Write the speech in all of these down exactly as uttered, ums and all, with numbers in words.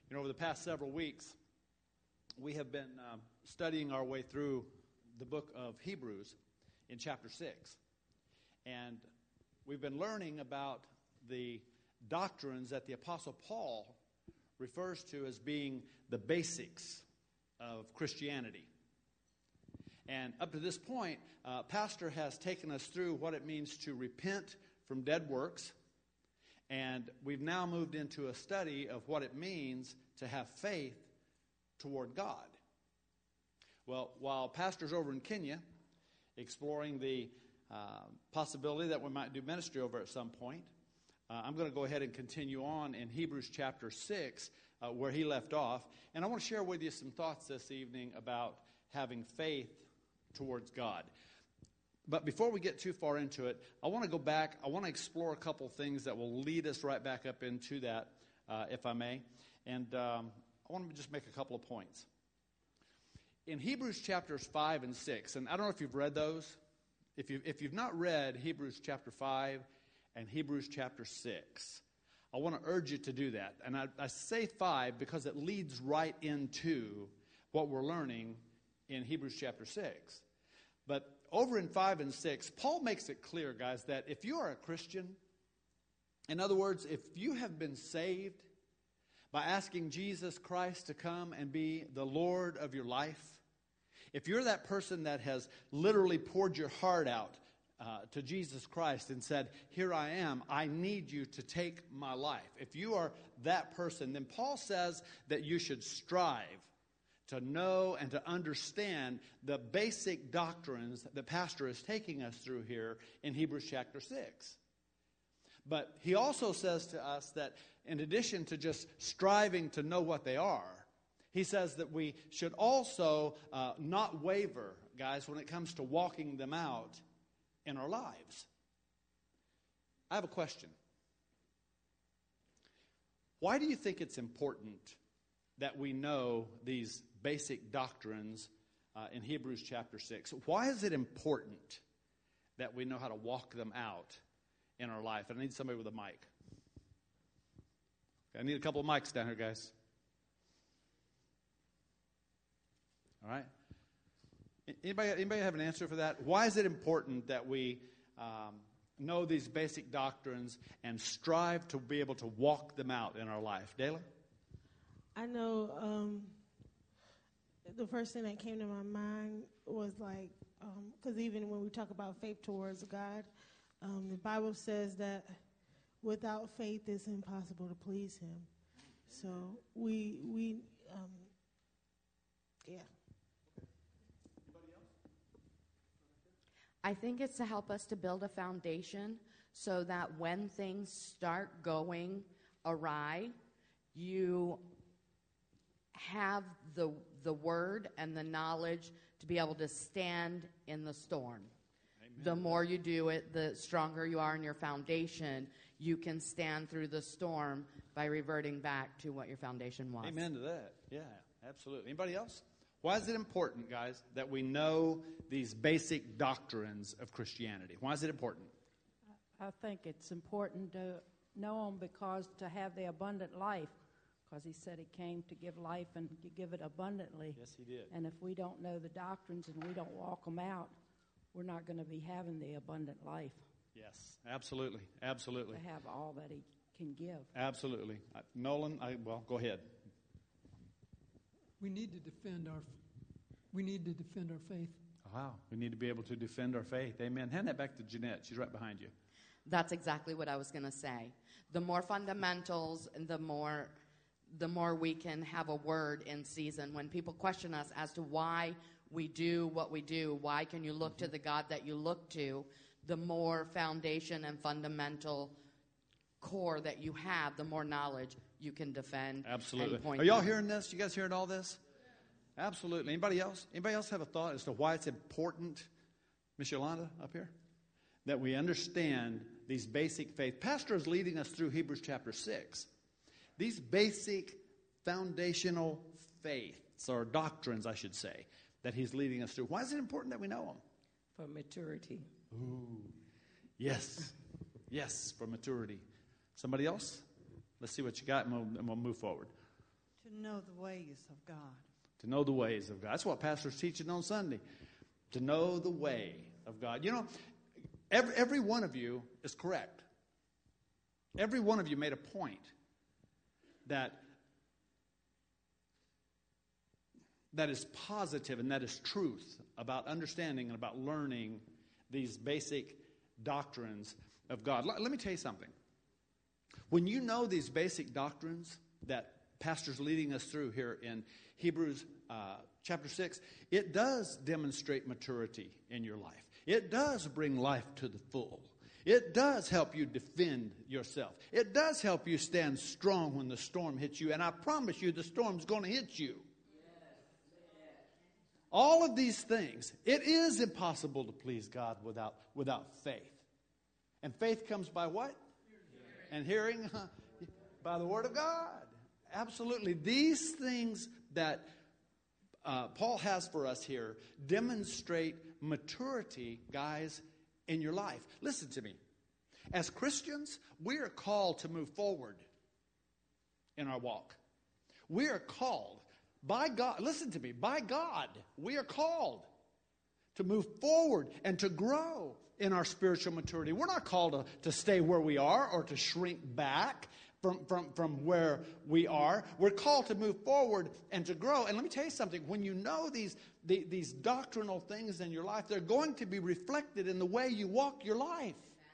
You know, over the past several weeks, we have been um, studying our way through the book of Hebrews in chapter six. And we've been learning about the doctrines that the Apostle Paul refers to as being the basics of Christianity. And up to this point, uh, Pastor has taken us through what it means to repent from dead works. And we've now moved into a study of what it means to have faith toward God. Well, while Pastor's over in Kenya exploring the uh, possibility that we might do ministry over at some point, uh, I'm going to go ahead and continue on in Hebrews chapter six, uh, where he left off. And I want to share with you some thoughts this evening about having faith towards God. But before we get too far into it, I want to go back. I want to explore a couple things that will lead us right back up into that, uh, if I may. And um, I want to just make a couple of points. In Hebrews chapters five and six, and I don't know if you've read those. If, you, if you've not read Hebrews chapter five and Hebrews chapter six, I want to urge you to do that. And I, I say five because it leads right into what we're learning in Hebrews chapter six. But over in five and six, Paul makes it clear, guys, that if you are a Christian, in other words, if you have been saved by asking Jesus Christ to come and be the Lord of your life, if you're that person that has literally poured your heart out uh, to Jesus Christ and said, "Here I am, I need you to take my life," if you are that person, then Paul says that you should strive to know and to understand the basic doctrines that the pastor is taking us through here in Hebrews chapter six. But he also says to us that in addition to just striving to know what they are, he says that we should also uh, not waver, guys, when it comes to walking them out in our lives. I have a question. Why do you think it's important that we know these basic doctrines uh, in Hebrews chapter six? Why is it important that we know how to walk them out in our life? And I need somebody with a mic. Okay, I need a couple of mics down here, guys. All right. Anybody, anybody have an answer for that? Why is it important that we um, know these basic doctrines and strive to be able to walk them out in our life? Dayla? I know um, the first thing that came to my mind was like, because um, even when we talk about faith towards God, um, the Bible says that without faith it's impossible to please Him. So we, we um, yeah. Anybody else? I think it's to help us to build a foundation so that when things start going awry, you have the the word and the knowledge to be able to stand in the storm. Amen. The more you do it, the stronger you are in your foundation. You can stand through the storm by reverting back to what your foundation was. Amen to that. Yeah, absolutely. Anybody else? Why is it important, guys, that we know these basic doctrines of Christianity? Why is it important? I think it's important to know them because to have the abundant life. Because he said he came to give life and to give it abundantly. Yes, he did. And if we don't know the doctrines and we don't walk them out, we're not going to be having the abundant life. Yes, absolutely, absolutely. To have all that he can give. Absolutely. Uh, Nolan, I, well, go ahead. We need to defend our, we need to defend our faith. Wow, we need to be able to defend our faith. Amen. Hand that back to Jeanette. She's right behind you. That's exactly what I was going to say. The more fundamentals, the more... the more we can have a word in season. When people question us as to why we do what we do, why can you look to the God that you look to, the more foundation and fundamental core that you have, the more knowledge you can defend. Absolutely. And point Are y'all to. hearing this? You guys hearing all this? Absolutely. Anybody else? Anybody else have a thought as to why it's important, Miss Yolanda up here, that we understand these basic faith? Pastor is leading us through Hebrews chapter six. These basic foundational faiths, or doctrines, I should say, that he's leading us through. Why is it important that we know them? For maturity. Ooh, yes. Yes, for maturity. Somebody else? Let's see what you got, and we'll, and we'll move forward. To know the ways of God. To know the ways of God. That's what pastor's teaching on Sunday. To know the way of God. You know, every, every one of you is correct. Every one of you made a point that that is positive and that is truth about understanding and about learning these basic doctrines of God. Let, let me tell you something. When you know these basic doctrines that pastor's leading us through here in Hebrews uh, chapter six, it does demonstrate maturity in your life. It does bring life to the full. It does help you defend yourself. It does help you stand strong when the storm hits you. And I promise you the storm's going to hit you. All of these things, it is impossible to please God without, without faith. And faith comes by what? And hearing uh, by the Word of God. Absolutely. These things that uh, Paul has for us here demonstrate maturity, guys, in your life. Listen to me. As Christians, we are called to move forward in our walk. We are called by God. Listen to me. By God, we are called to move forward and to grow in our spiritual maturity. We're not called to, to stay where we are or to shrink back from, from, from where we are. We're called to move forward and to grow. And let me tell you something. When you know these, the, these doctrinal things in your life, they're going to be reflected in the way you walk your life.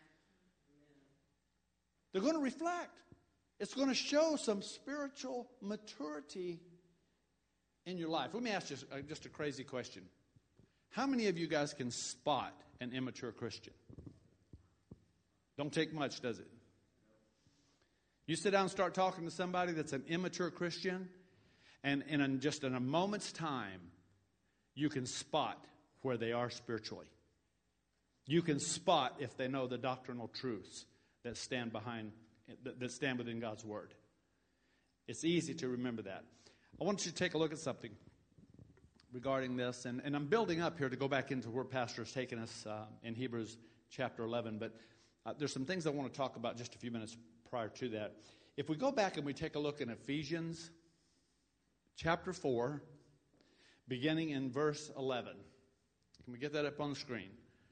They're going to reflect. It's going to show some spiritual maturity in your life. Let me ask you just, uh, just a crazy question. How many of you guys can spot an immature Christian? Don't take much, does it? You sit down and start talking to somebody that's an immature Christian, and in a, just in a moment's time, you can spot where they are spiritually. You can spot if they know the doctrinal truths that stand behind, that stand within God's Word. It's easy to remember that. I want you to take a look at something regarding this, and, and I'm building up here to go back into where Pastor has taken us uh, in Hebrews chapter eleven, but uh, there's some things I want to talk about just a few minutes prior to that. If we go back and we take a look in Ephesians chapter four, beginning in verse eleven. Can we get that up on the screen?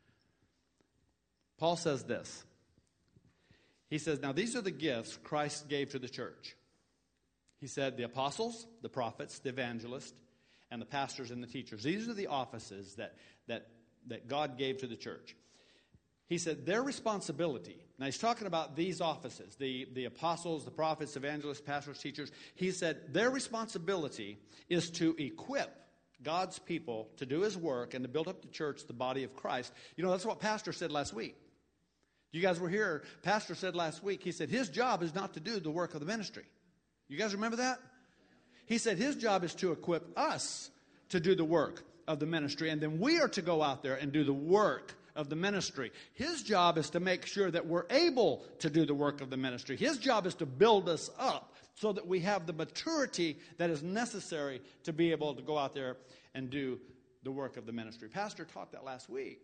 Paul says this. He says, now these are the gifts Christ gave to the church. He said the apostles, the prophets, the evangelists, and the pastors and the teachers. These are the offices that, that, that God gave to the church. He said their responsibility. Now he's talking about these offices, the, the apostles, the prophets, evangelists, pastors, teachers. He said their responsibility is to equip God's people to do his work and to build up the church, the body of Christ. You know, that's what Pastor said last week. You guys were here. Pastor said last week, he said his job is not to do the work of the ministry. You guys remember that? He said his job is to equip us to do the work of the ministry, and then we are to go out there and do the work of the ministry. His job is to make sure that we're able to do the work of the ministry. His job is to build us up so that we have the maturity that is necessary to be able to go out there and do the work of the ministry. Pastor taught that last week.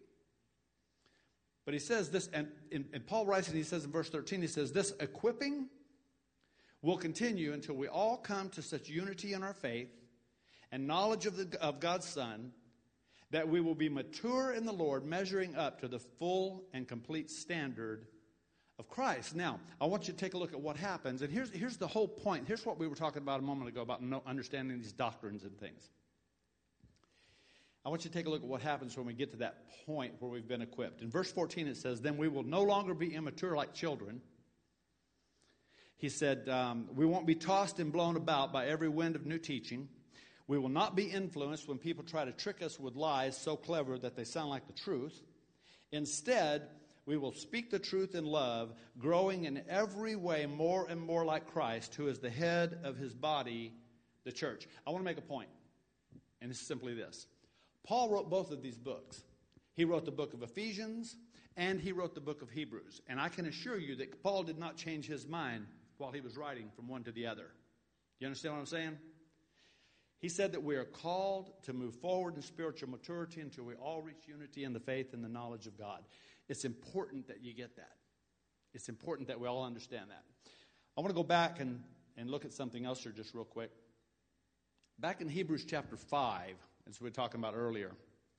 But he says this, and, and, and Paul writes, and he says in verse thirteen, he says, this equipping will continue until we all come to such unity in our faith and knowledge of, the, of God's Son, that we will be mature in the Lord, measuring up to the full and complete standard of Christ. Now, I want you to take a look at what happens. And here's, here's the whole point. Here's what we were talking about a moment ago about no, understanding these doctrines and things. I want you to take a look at what happens when we get to that point where we've been equipped. In verse fourteen it says, then we will no longer be immature like children. He said, um, we won't be tossed and blown about by every wind of new teaching. We will not be influenced when people try to trick us with lies so clever that they sound like the truth. Instead, we will speak the truth in love, growing in every way more and more like Christ, who is the head of his body, the church. I want to make a point, and it's simply this. Paul wrote both of these books. He wrote the book of Ephesians, and he wrote the book of Hebrews. And I can assure you that Paul did not change his mind while he was writing from one to the other. You understand what I'm saying? He said that we are called to move forward in spiritual maturity until we all reach unity in the faith and the knowledge of God. It's important that you get that. It's important that we all understand that. I want to go back and, and look at something else here just real quick. back in Hebrews chapter five, as we were talking about earlier,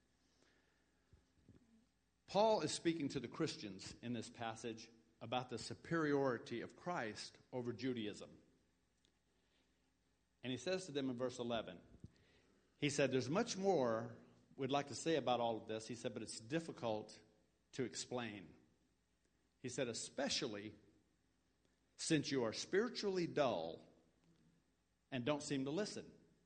Paul is speaking to the Christians in this passage about the superiority of Christ over Judaism. And he says to them in verse eleven, he said, there's much more we'd like to say about all of this. He said, but it's difficult to explain. He said, especially since you are spiritually dull and don't seem to listen.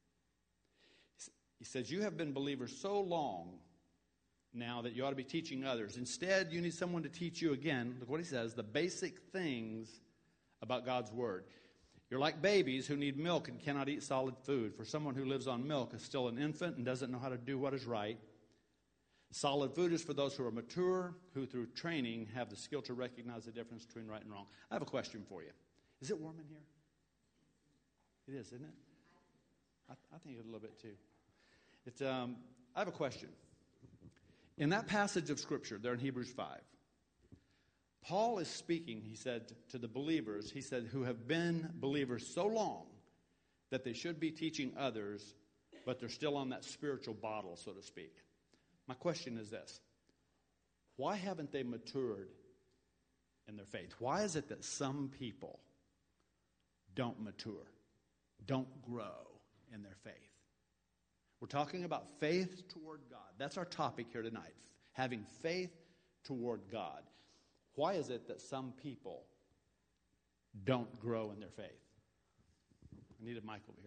He says, you have been believers so long now that you ought to be teaching others. Instead, you need someone to teach you again, look what he says, the basic things about God's Word. You're like babies who need milk and cannot eat solid food. For someone who lives on milk is still an infant and doesn't know how to do what is right. Solid food is for those who are mature, who through training have the skill to recognize the difference between right and wrong. I have a question for you. Is it warm in here? It is, isn't it? I, I think it's a little bit too. It's, um, I have a question. In that passage of Scripture, there in Hebrews five, Paul is speaking, he said, to the believers, he said, who have been believers so long that they should be teaching others, but they're still on that spiritual bottle, so to speak. My question is this. Why haven't they matured in their faith? Why is it that some people don't mature, don't grow in their faith? We're talking about faith toward God. That's our topic here tonight, having faith toward God. Why is it that some people don't grow in their faith? I need a mic over here.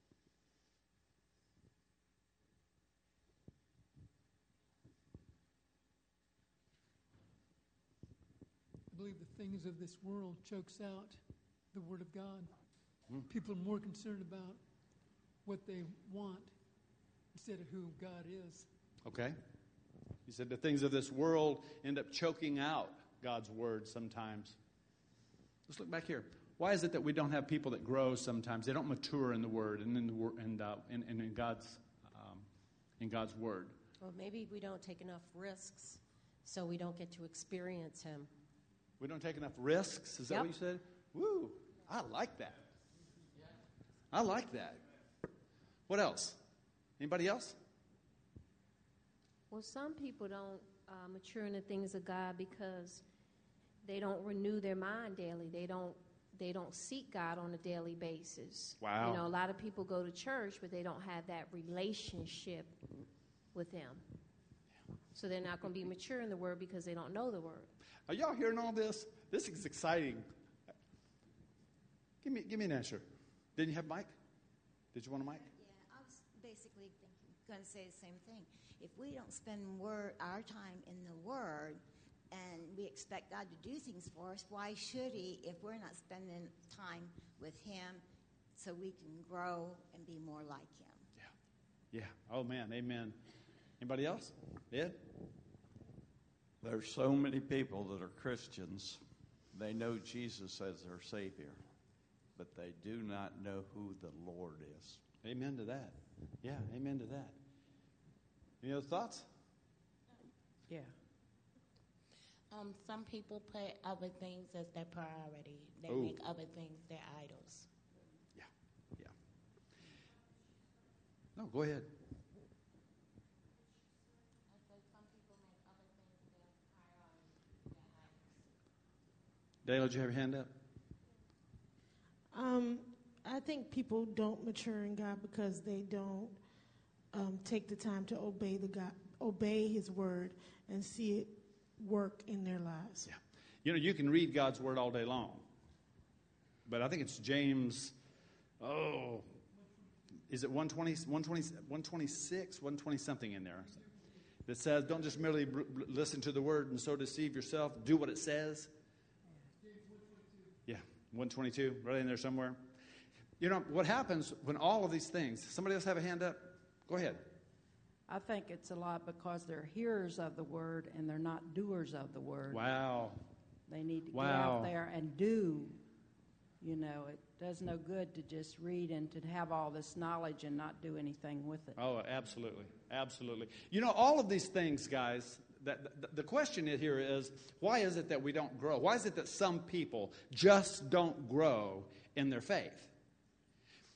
I believe the things of this world chokes out the Word of God. Mm. People are more concerned about what they want instead of who God is. Okay. He said the things of this world end up choking out God's Word sometimes. Let's look back here. Why is it that we don't have people that grow sometimes? They don't mature in the Word and in the wor- and, uh, in, in, in God's um, in God's Word. Well, maybe we don't take enough risks, so we don't get to experience Him. We don't take enough risks? Is that Yep. what you said? Woo! I like that. I like that. What else? Anybody else? Well, some people don't uh, mature in the things of God because they don't renew their mind daily. They don't they don't seek God on a daily basis. Wow. You know, a lot of people go to church, but they don't have that relationship with Him. So they're not going to be mature in the Word because they don't know the Word. Are y'all hearing all this? This is exciting. Give me give me an answer. Didn't you have a mic? Did you want a mic? Yeah, I was basically going to say the same thing. If we don't spend word, our time in the Word and we expect God to do things for us, why should He if we're not spending time with Him so we can grow and be more like Him? Yeah. Yeah. Oh, man. Amen. Anybody else? Ed? There's so many people that are Christians. They know Jesus as their Savior, but they do not know who the Lord is. Amen to that. Yeah, amen to that. Any other thoughts? Yeah. Um, some people put other things as their priority. They Ooh. make other things their idols. Yeah, yeah. No, go ahead. I said some people make other things their priority, their Dale, idols. did you have your hand up? Um, I think people don't mature in God because they don't um, take the time to obey the God, obey His Word, and see it work in their lives. Yeah. You know, you can read God's Word all day long, but I think it's James, oh, is it one twenty, one twenty, one twenty-six, one twenty something in there that says, don't just merely br- br- listen to the Word and so deceive yourself. Do what it says. Yeah, one twenty-two, right in there somewhere. You know, what happens when all of these things, somebody else have a hand up? Go ahead. I think it's a lot because they're hearers of the Word and they're not doers of the Word. Wow. They need to get Wow. out there and do. You know, it does no good to just read and to have all this knowledge and not do anything with it. Oh, absolutely. Absolutely. You know, all of these things, guys, that, the, the question here is, why is it that we don't grow? Why is it that some people just don't grow in their faith?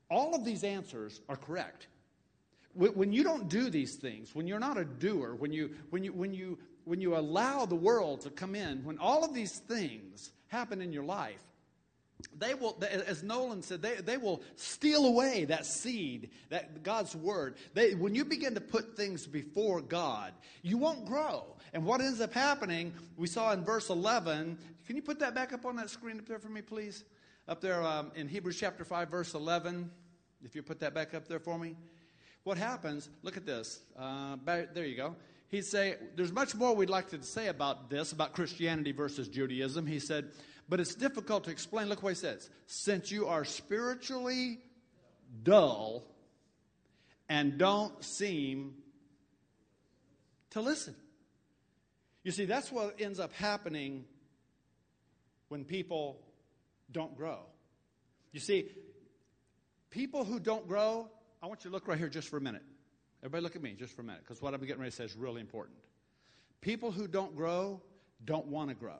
all of these answers are correct. When you don't do these things, when you're not a doer, when you, when you, when you, when you allow the world to come in, when all of these things happen in your life, they will, as Nolan said, they, they will steal away that seed, that God's word. They, when you begin to put things before God, you won't grow. And what ends up happening, we saw in verse eleven. Can you put that back up on that screen up there for me, please? Up there um, in Hebrews chapter five, verse eleven. If you put that back up there for me. What happens, look at this. Uh, back, there you go. He'd say, there's much more we'd like to say about this, about Christianity versus Judaism. He said, but it's difficult to explain. Look what he says. Since you are spiritually dull and don't seem to listen. You see, that's what ends up happening when people don't grow. You see, people who don't grow, I want you to look right here just for a minute. Everybody look at me just for a minute, because what I'm getting ready to say is really important. People who don't grow don't want to grow.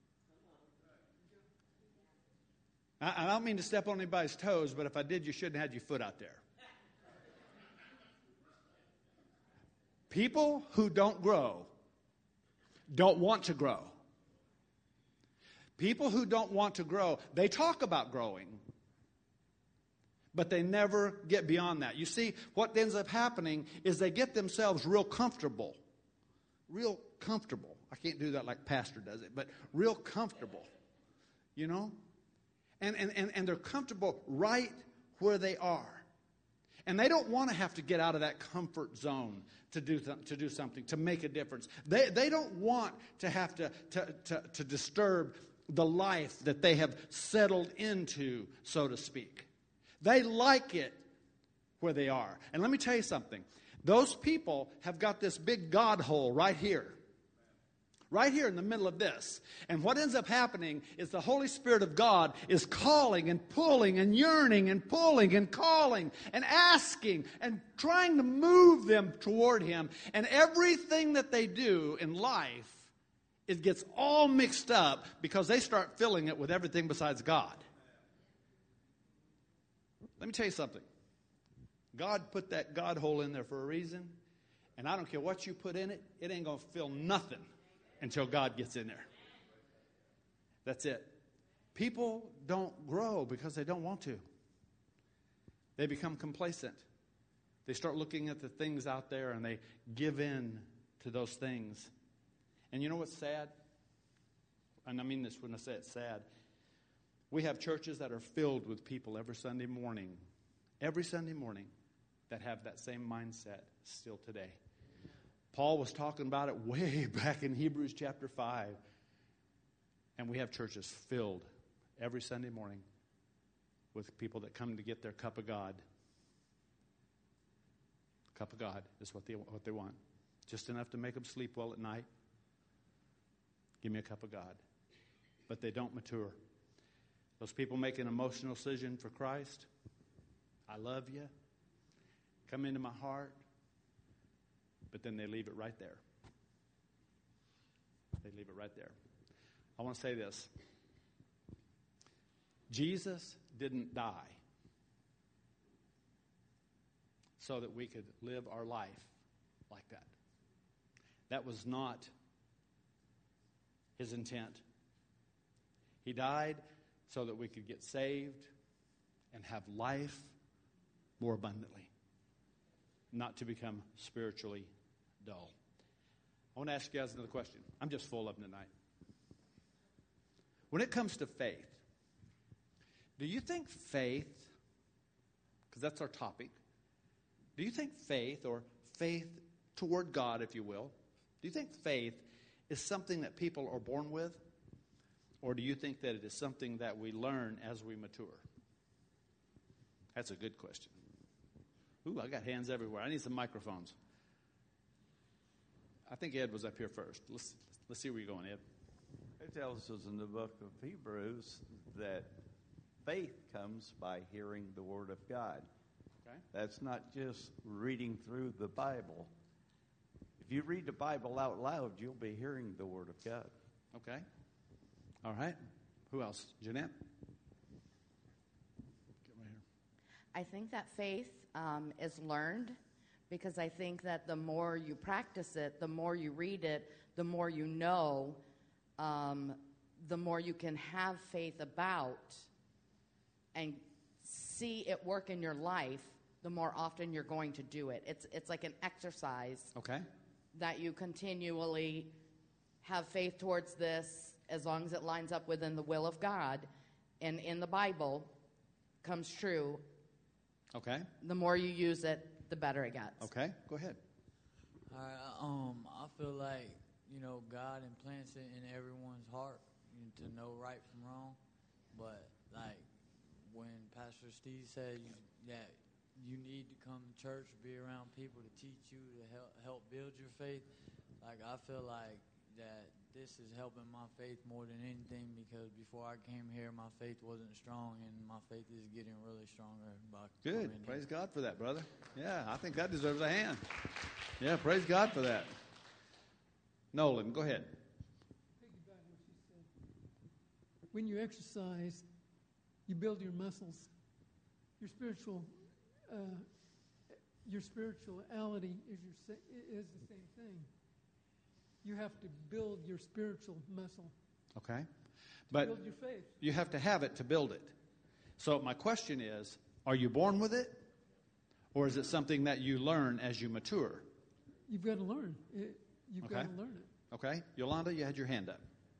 I, I don't mean to step on anybody's toes, but if I did, you shouldn't have had your foot out there. People who don't grow don't want to grow. People who don't want to grow, they talk about growing, but they never get beyond that. You see, what ends up happening is they get themselves real comfortable. Real comfortable. I can't do that like Pastor does it, but real comfortable. You know? And, and, and, and they're comfortable right where they are. And they don't want to have to get out of that comfort zone to do th- to do something, to make a difference. They they don't want to have to, to, to, to disturb the life that they have settled into, so to speak. They like it where they are. And let me tell you something. Those people have got this big God hole right here. Right here in the middle of this. And what ends up happening is the Holy Spirit of God is calling and pulling and yearning and pulling and calling and asking and trying to move them toward Him. And everything that they do in life, it gets all mixed up because they start filling it with everything besides God. Let me tell you something. God put that God hole in there for a reason. And I don't care what you put in it, it ain't going to fill nothing until God gets in there. That's it. People don't grow because they don't want to. They become complacent. They start looking at the things out there and they give in to those things. And you know what's sad? And I mean this when I say it's sad. We have churches that are filled with people every Sunday morning, every Sunday morning, that have that same mindset still today. Paul was talking about it way back in Hebrews chapter five. And we have churches filled every Sunday morning with people that come to get their cup of God. Cup of God is what they, what they want. Just enough to make them sleep well at night. Give me a cup of God. But they don't mature. Those people make an emotional decision for Christ. I love you. Come into my heart. But then they leave it right there. They leave it right there. I want to say this. Jesus didn't die so that we could live our life like that. That was not His intent. He died so that we could get saved and have life more abundantly, not to become spiritually dull. I want to ask you guys another question. I'm just full of them tonight. When it comes to faith, do you think faith, because that's our topic, do you think faith, or faith toward God, if you will, do you think faith is something that people are born with? Or do you think that it is something that we learn as we mature? That's a good question. Ooh, I got hands everywhere. I need some microphones. I think Ed was up here first. Let's let's see where you're going, Ed. It tells us in the book of Hebrews that faith comes by hearing the Word of God. Okay. That's not just reading through the Bible. If you read the Bible out loud, you'll be hearing the Word of God. Okay. All right. Who else? Jeanette? Get right here. I think that faith um, is learned, because I think that the more you practice it, the more you read it, the more you know, um, the more you can have faith about and see it work in your life, the more often you're going to do it. It's it's like an exercise. Okay. That you continually have faith towards this, as long as it lines up within the will of God and in the Bible comes true. Okay. The more you use it, the better it gets. Okay. Go ahead. All right, um, I feel like, you know, God implants it in everyone's heart to know right from wrong. But, like, when Pastor Steve said you, that you need to come to church, be around people to teach you, to help, help build your faith, like, I feel like that this is helping my faith more than anything, because before I came here, my faith wasn't strong, and my faith is getting really stronger. By Good. Praise God for that, brother. Yeah, I think that deserves a hand. Yeah, praise God for that. Nolan, go ahead. Piggyback what she said. When you exercise, you build your muscles. Your spiritual, uh, your spirituality is your sa- is the same thing. You have to build your spiritual muscle. Okay. To But build your faith. you have to have it to build it. So my question is, are you born with it? Or is it something that you learn as you mature? You've got to learn. It, you've Okay. got to learn it. Okay. Yolanda, you had your hand up.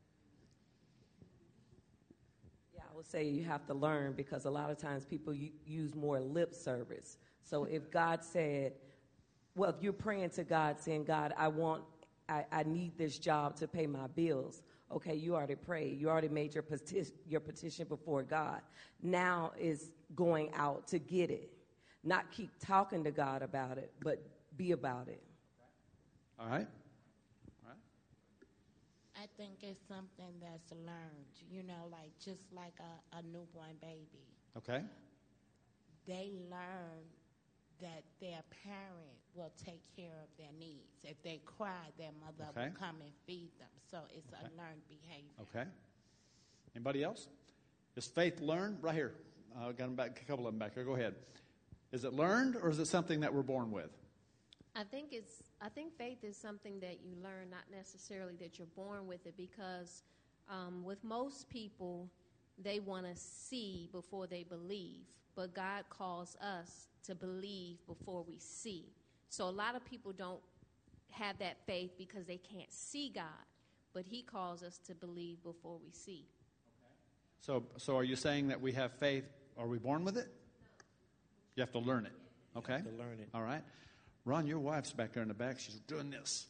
Yeah, I would say you have to learn, because a lot of times people u- use more lip service. So if God said, well, if you're praying to God saying, God, I want, I, I need this job to pay my bills. Okay, you already prayed. You already made your petition, your petition before God. Now is going out to get it. Not keep talking to God about it, but be about it. All right. All right. I think it's something that's learned, you know, like just like a, a newborn baby. Okay. They learn that their parent will take care of their needs. If they cry, their mother Okay. will come and feed them. So it's Okay. a learned behavior. Okay. Anybody else? Is faith learned? Right here. I uh, got them back, a couple of them back here. Go ahead. Is it learned, or is it something that we're born with? I think it's. I think faith is something that you learn, not necessarily that you're born with it, because um, with most people, they want to see before they believe. But God calls us to believe before we see. So a lot of people don't have that faith because they can't see God. But He calls us to believe before we see. Okay. So, so are you saying that we have faith? Are we born with it? You have to learn it. Okay. You have to learn it. All right. Ron, your wife's back there in the back. She's doing this.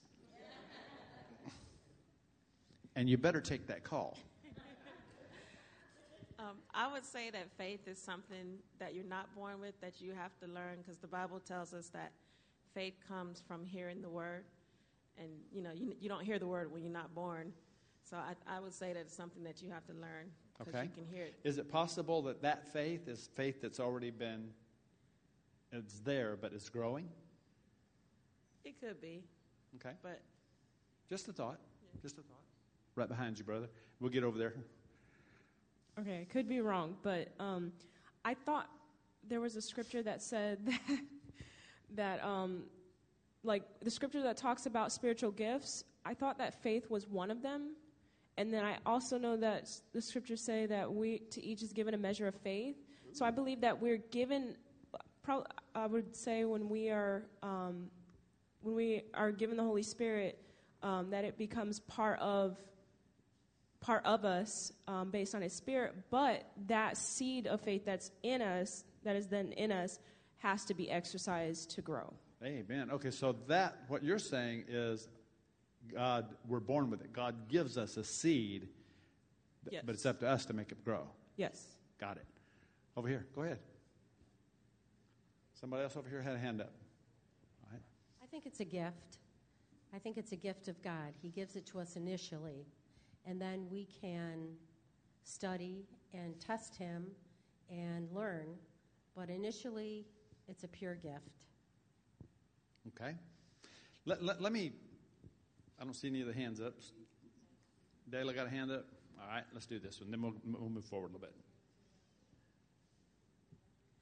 And you better take that call. Um, I would say that faith is something that you're not born with, that you have to learn, because the Bible tells us that faith comes from hearing the word. And, you know, you, you don't hear the word when you're not born. So I, I would say that it's something that you have to learn, because Okay. you can hear it. Is it possible that that faith is faith that's already been, it's there, but it's growing? It could be. Okay. But Just a thought. Just a thought. Right behind you, brother. We'll get over there. Okay, I could be wrong, but um, I thought there was a scripture that said that, that um, like the scripture that talks about spiritual gifts, I thought that faith was one of them. And then I also know that s- the scriptures say that we to each is given a measure of faith. So I believe that we're given, pro- I would say when we are um, when we are given the Holy Spirit, um, that it becomes part of part of us um, based on His Spirit, but that seed of faith that's in us, that is then in us, has to be exercised to grow. Amen. Okay, so that, what you're saying is God, we're born with it. God gives us a seed, th- Yes. but it's up to us to make it grow. Yes. Got it. Over here. Go ahead. Somebody else over here had a hand up. All right. I think it's a gift. I think it's a gift of God. He gives it to us initially, and then we can study and test Him and learn. But initially, it's a pure gift. Okay. Let, let, let me, I don't see any of the hands up. Dayla got a hand up? All right, let's do this one. Then we'll, we'll move forward a little bit.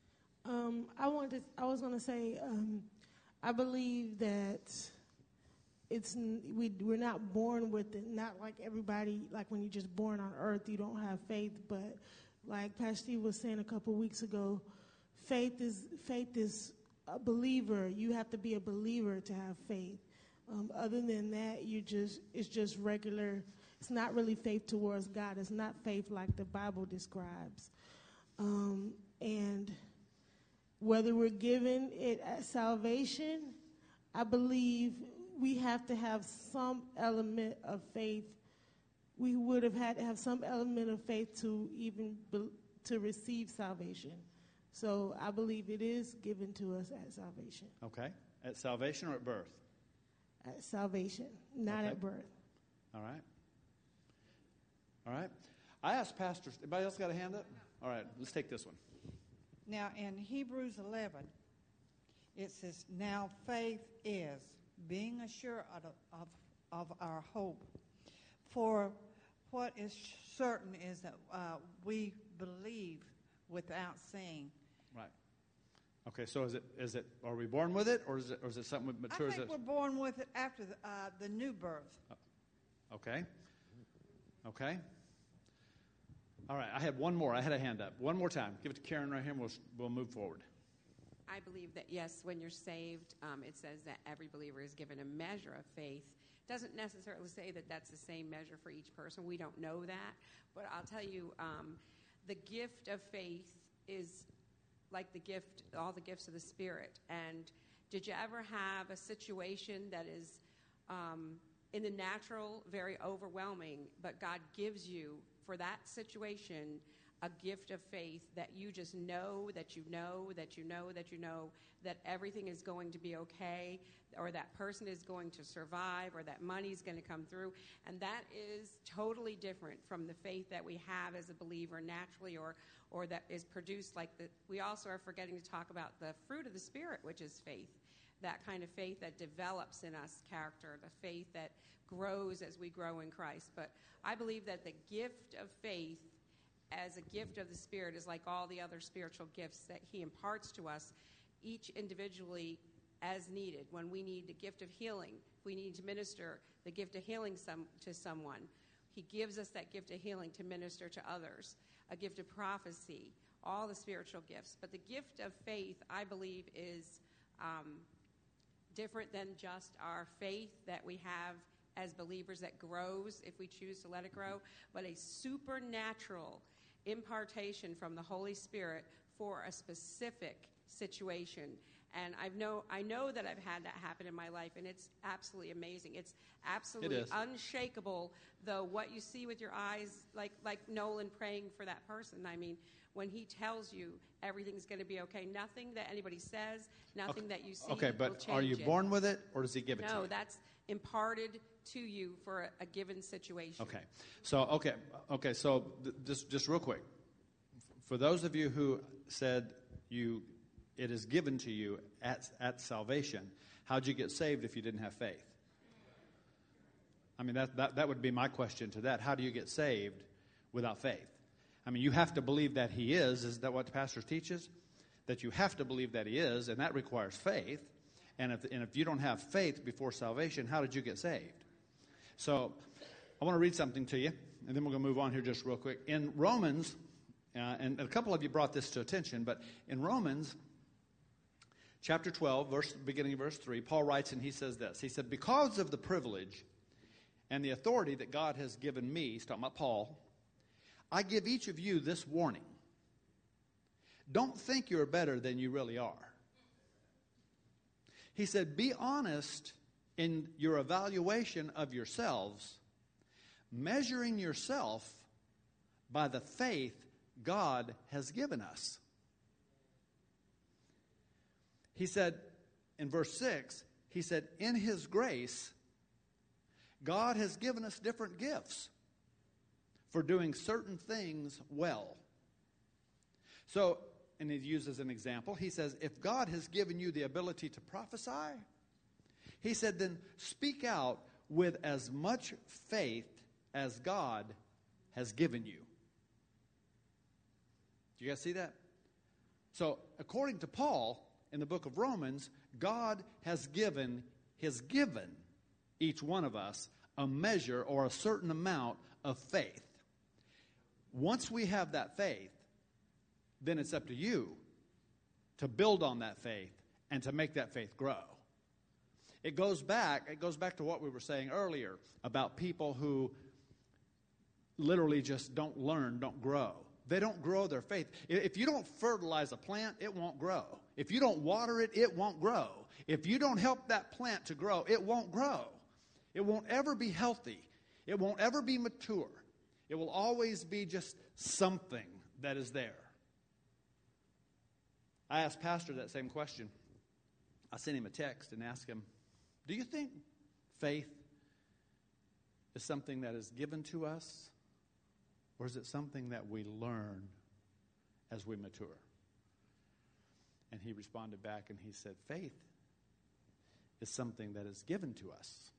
Um, I wanted. To, I was going to say. Um, I believe that it's we we're not born with it. Not like everybody. Like when you're just born on earth, you don't have faith. But like Pastor Steve was saying a couple weeks ago, faith is faith is a believer. You have to be a believer to have faith. Um, other than that, you just it's just regular. It's not really faith towards God. It's not faith like the Bible describes. Um, and whether we're given it as salvation, I believe we have to have some element of faith. We would have had to have some element of faith to even be, to receive salvation. So I believe it is given to us at salvation. Okay. At salvation or at birth? At salvation, not Okay. at birth. All right. All right. I asked pastors. Anybody else got a hand up? All right. Let's take this one. Now, in Hebrews eleven, it says, now faith is being assured of, of, of our hope. For what is certain is that uh, we believe without seeing. Right. Okay, so is it, is it, are we born with it, or is it, or is it something that matures? I think us? we're born with it after the, uh, the new birth. Okay. Okay. All right, I had one more. I had a hand up. One more time. Give it to Karen right here, and we'll, we'll move forward. I believe that, yes, when you're saved, um, it says that every believer is given a measure of faith. Doesn't necessarily say that that's the same measure for each person. We don't know that. But I'll tell you, um, the gift of faith is like the gift, all the gifts of the Spirit. And did you ever have a situation that is um, in the natural, very overwhelming, but God gives you, for that situation, a gift of faith that you just know, that you know, that you know, that you know, that everything is going to be okay, or that person is going to survive, or that money is going to come through. And that is totally different from the faith that we have as a believer naturally, or or that is produced like the, we also are forgetting to talk about the fruit of the Spirit, which is faith. That kind of faith that develops in us character, the faith that grows as we grow in Christ. But I believe that the gift of faith as a gift of the Spirit is like all the other spiritual gifts that He imparts to us, each individually as needed. When we need the gift of healing, if we need to minister the gift of healing some, to someone, He gives us that gift of healing to minister to others, a gift of prophecy, all the spiritual gifts. But the gift of faith, I believe, is um, different than just our faith that we have as believers that grows if we choose to let it grow, but a supernatural impartation from the Holy Spirit for a specific situation. And I know I know that I've had that happen in my life, and it's absolutely amazing. It's absolutely It is. unshakable, though, what you see with your eyes, like like Nolan praying for that person. I mean, when he tells you everything's going to be okay, nothing that anybody says, nothing Okay. that you see Okay, will but change are you it. born with it, or does He give it to you? No, that's imparted to you for a, a given situation. Okay. So, okay, okay. So, th- just just real quick, for those of you who said you, it is given to you at at salvation, how'd you get saved if you didn't have faith? I mean, that that that would be my question to that. How do you get saved without faith? I mean, you have to believe that He is. Is that what the pastor teaches? That you have to believe that He is, and that requires faith. And if and if you don't have faith before salvation, how did you get saved? So, I want to read something to you, and then we're going to move on here just real quick. In Romans, uh, and a couple of you brought this to attention, but in Romans chapter twelve, verse beginning of verse three, Paul writes, and he says this. He said, because of the privilege and the authority that God has given me, he's talking about Paul, I give each of you this warning. Don't think you're better than you really are. He said, be honest in your evaluation of yourselves, measuring yourself by the faith God has given us. He said in verse six, he said, in His grace, God has given us different gifts for doing certain things well. So, and he uses an example. He says, if God has given you the ability to prophesy, he said, then speak out with as much faith as God has given you. Do you guys see that? So, according to Paul in the book of Romans, God has given, has given each one of us a measure or a certain amount of faith. Once we have that faith, then it's up to you to build on that faith and to make that faith grow. It goes back, it goes back to what we were saying earlier about people who literally just don't learn, don't grow. They don't grow their faith. If you don't fertilize a plant, it won't grow. If you don't water it, it won't grow. If you don't help that plant to grow, it won't grow. It won't ever be healthy. It won't ever be mature. It will always be just something that is there. I asked Pastor that same question. I sent him a text and asked him, do you think faith is something that is given to us, or is it something that we learn as we mature? And he responded back and he said, faith is something that is given to us.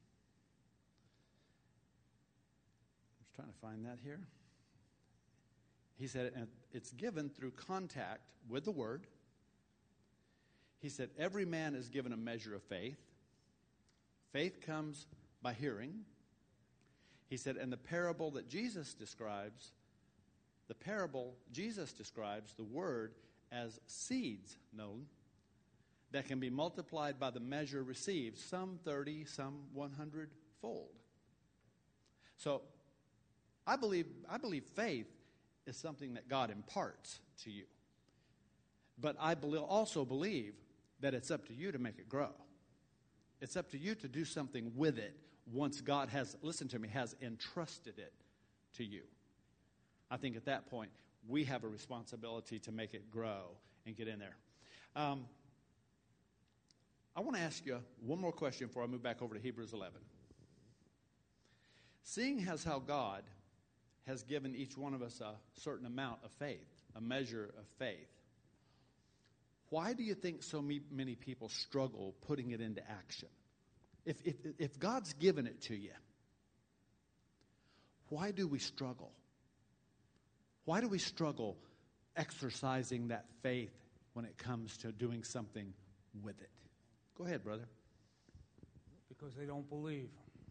I was trying to find that here. He said, and it's given through contact with the Word. He said, every man is given a measure of faith. Faith comes by hearing. He said, and the parable that Jesus describes, the parable Jesus describes the Word as seeds, Nolan, that can be multiplied by the measure received, some thirty, some one hundred fold. So, I believe, I believe faith is something that God imparts to you. But I also believe that it's up to you to make it grow. It's up to you to do something with it once God has, listen to me, has entrusted it to you. I think at that point, we have a responsibility to make it grow and get in there. Um, I want to ask you one more question before I move back over to Hebrews eleven. Seeing as how God has given each one of us a certain amount of faith, a measure of faith, why do you think so many people struggle putting it into action? If, if, if God's given it to you, why do we struggle? Why do we struggle exercising that faith when it comes to doing something with it? Go ahead, brother. Because they don't believe.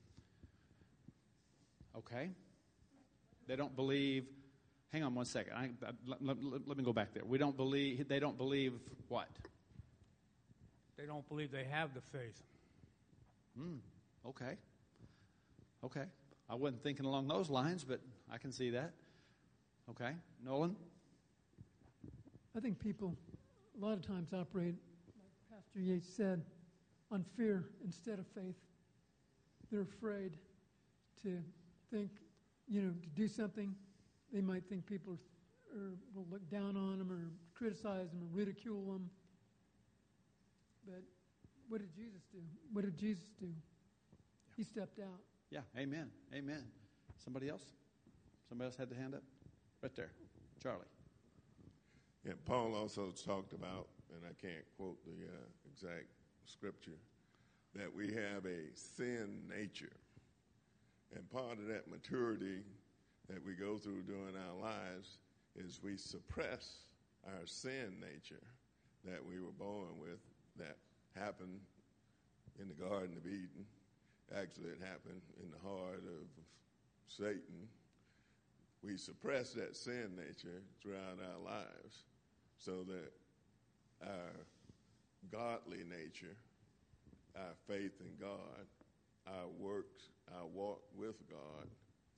Okay. They don't believe. Hang on one second. I, I, let, let, let me go back there. We don't believe. They don't believe what? They don't believe they have the faith. Hmm. Okay. Okay. I wasn't thinking along those lines, but I can see that. Okay. Nolan? I think people a lot of times operate, like Pastor Yates said, on fear instead of faith. They're afraid to think, you know, to do something. They might think people are, are, will look down on them or criticize them or ridicule them. But what did Jesus do? What did Jesus do? Yeah. He stepped out. Yeah, amen, amen. Somebody else? Somebody else had the hand up? Right there. Charlie. Yeah, Paul also talked about, and I can't quote the uh, exact scripture, that we have a sin nature. And part of that maturity that we go through during our lives is we suppress our sin nature that we were born with, that happened in the Garden of Eden. Actually, it happened in the heart of Satan. We suppress that sin nature throughout our lives so that our godly nature, our faith in God, our works, our walk with God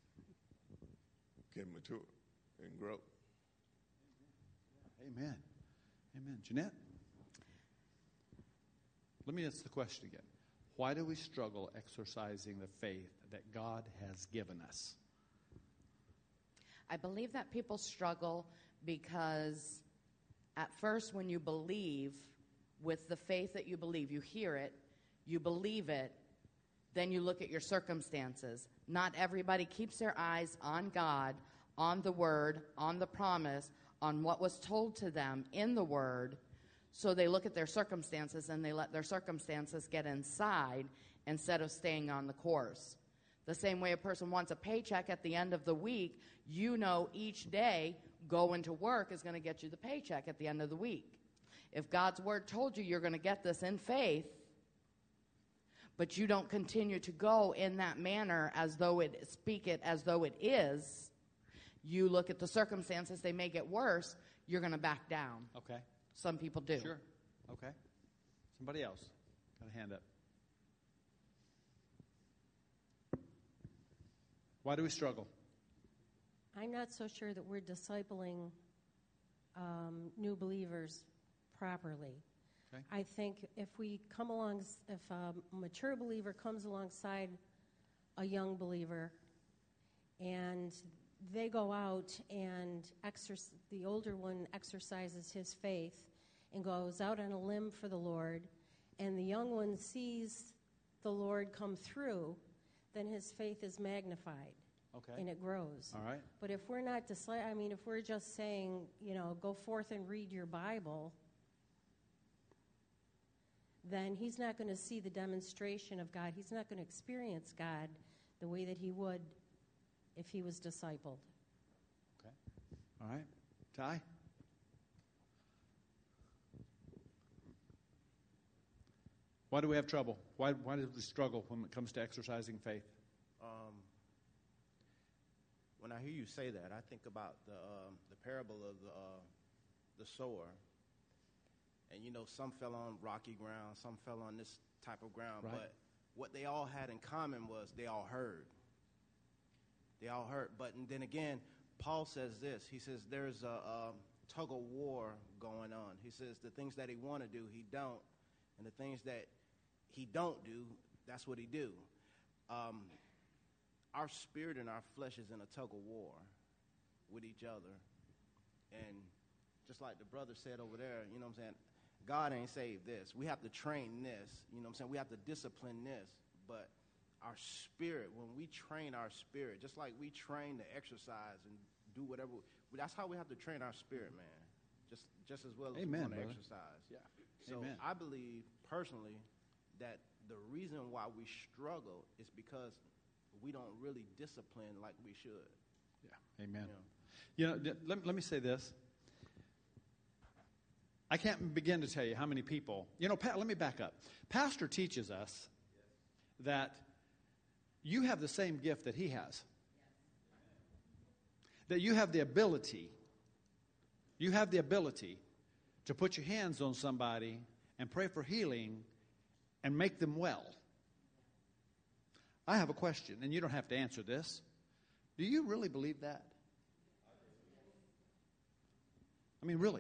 can mature and grow. Amen. Amen. Jeanette? Let me ask the question again. Why do we struggle exercising the faith that God has given us? I believe that people struggle because at first when you believe with the faith that you believe, you hear it, you believe it, then you look at your circumstances. Not everybody keeps their eyes on God, on the Word, on the promise, on what was told to them in the Word. So they look at their circumstances and they let their circumstances get inside instead of staying on the course. The same way a person wants a paycheck at the end of the week, you know each day going to work is going to get you the paycheck at the end of the week. If God's word told you you're going to get this in faith, but you don't continue to go in that manner as though it, speak it as though it is, you look at the circumstances, they may get worse, you're going to back down. Okay. Some people do. Sure. Okay. Somebody else. Got a hand up. Why do we struggle? I'm not so sure that we're discipling um, new believers properly. Okay. I think if we come along, if a mature believer comes alongside a young believer and they go out and exercise, the older one exercises his faith and goes out on a limb for the Lord, and the young one sees the Lord come through, then his faith is magnified. Okay. And it grows. All right. But if we're not, disli- I mean, if we're just saying, you know, go forth and read your Bible, then he's not going to see the demonstration of God. He's not going to experience God the way that he would if he was discipled. Okay. All right. Ty? Why do we have trouble? Why, why do we struggle when it comes to exercising faith? Um, when I hear you say that, I think about the um, the parable of the uh, the sower. And you know, some fell on rocky ground, some fell on this type of ground. Right. But what they all had in common was they all heard. They all heard. But and then again, Paul says this. He says there's a, a tug of war going on. He says the things that he want to do, he don't, and the things that he don't do, that's what he do. Um, our spirit and our flesh is in a tug of war with each other. And just like the brother said over there, you know what I'm saying, God ain't saved this. We have to train this. You know what I'm saying? We have to discipline this. But our spirit, when we train our spirit, just like we train to exercise and do whatever, that's how we have to train our spirit, man. Just just as well as Amen, we want to brother. exercise. Yeah. So Amen. I believe personally that the reason why we struggle is because we don't really discipline like we should. Yeah. Amen. You You know, th- let, let me say this. I can't begin to tell you how many people, you know, pa- let me back up. Pastor teaches us that you have the same gift that he has. That you have the ability, you have the ability to put your hands on somebody and pray for healing and make them well. I have a question, and you don't have to answer this. Do you really believe that? I mean, really?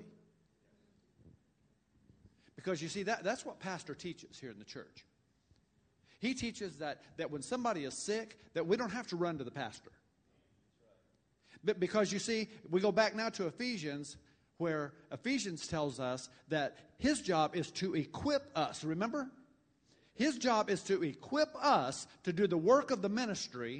Because you see, that, that's what pastor teaches here in the church. He teaches that, that when somebody is sick, that we don't have to run to the pastor. But because you see, we go back now to Ephesians, where Ephesians tells us that his job is to equip us. Remember? His job is to equip us to do the work of the ministry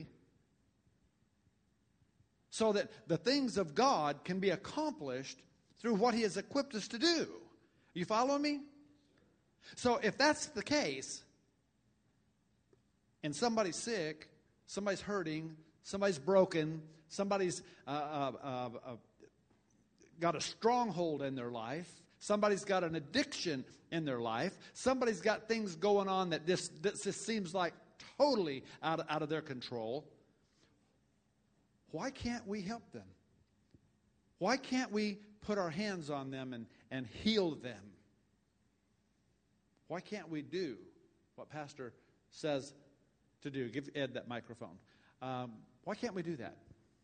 so that the things of God can be accomplished through what he has equipped us to do. You follow me? So if that's the case, and somebody's sick, somebody's hurting, somebody's broken, somebody's uh, uh, uh, uh, got a stronghold in their life, somebody's got an addiction in their life, somebody's got things going on that this, this just seems like totally out of, out of their control, why can't we help them? Why can't we put our hands on them and, and heal them? Why can't we do what Pastor says to do? Give Ed that microphone. Um, why can't we do that?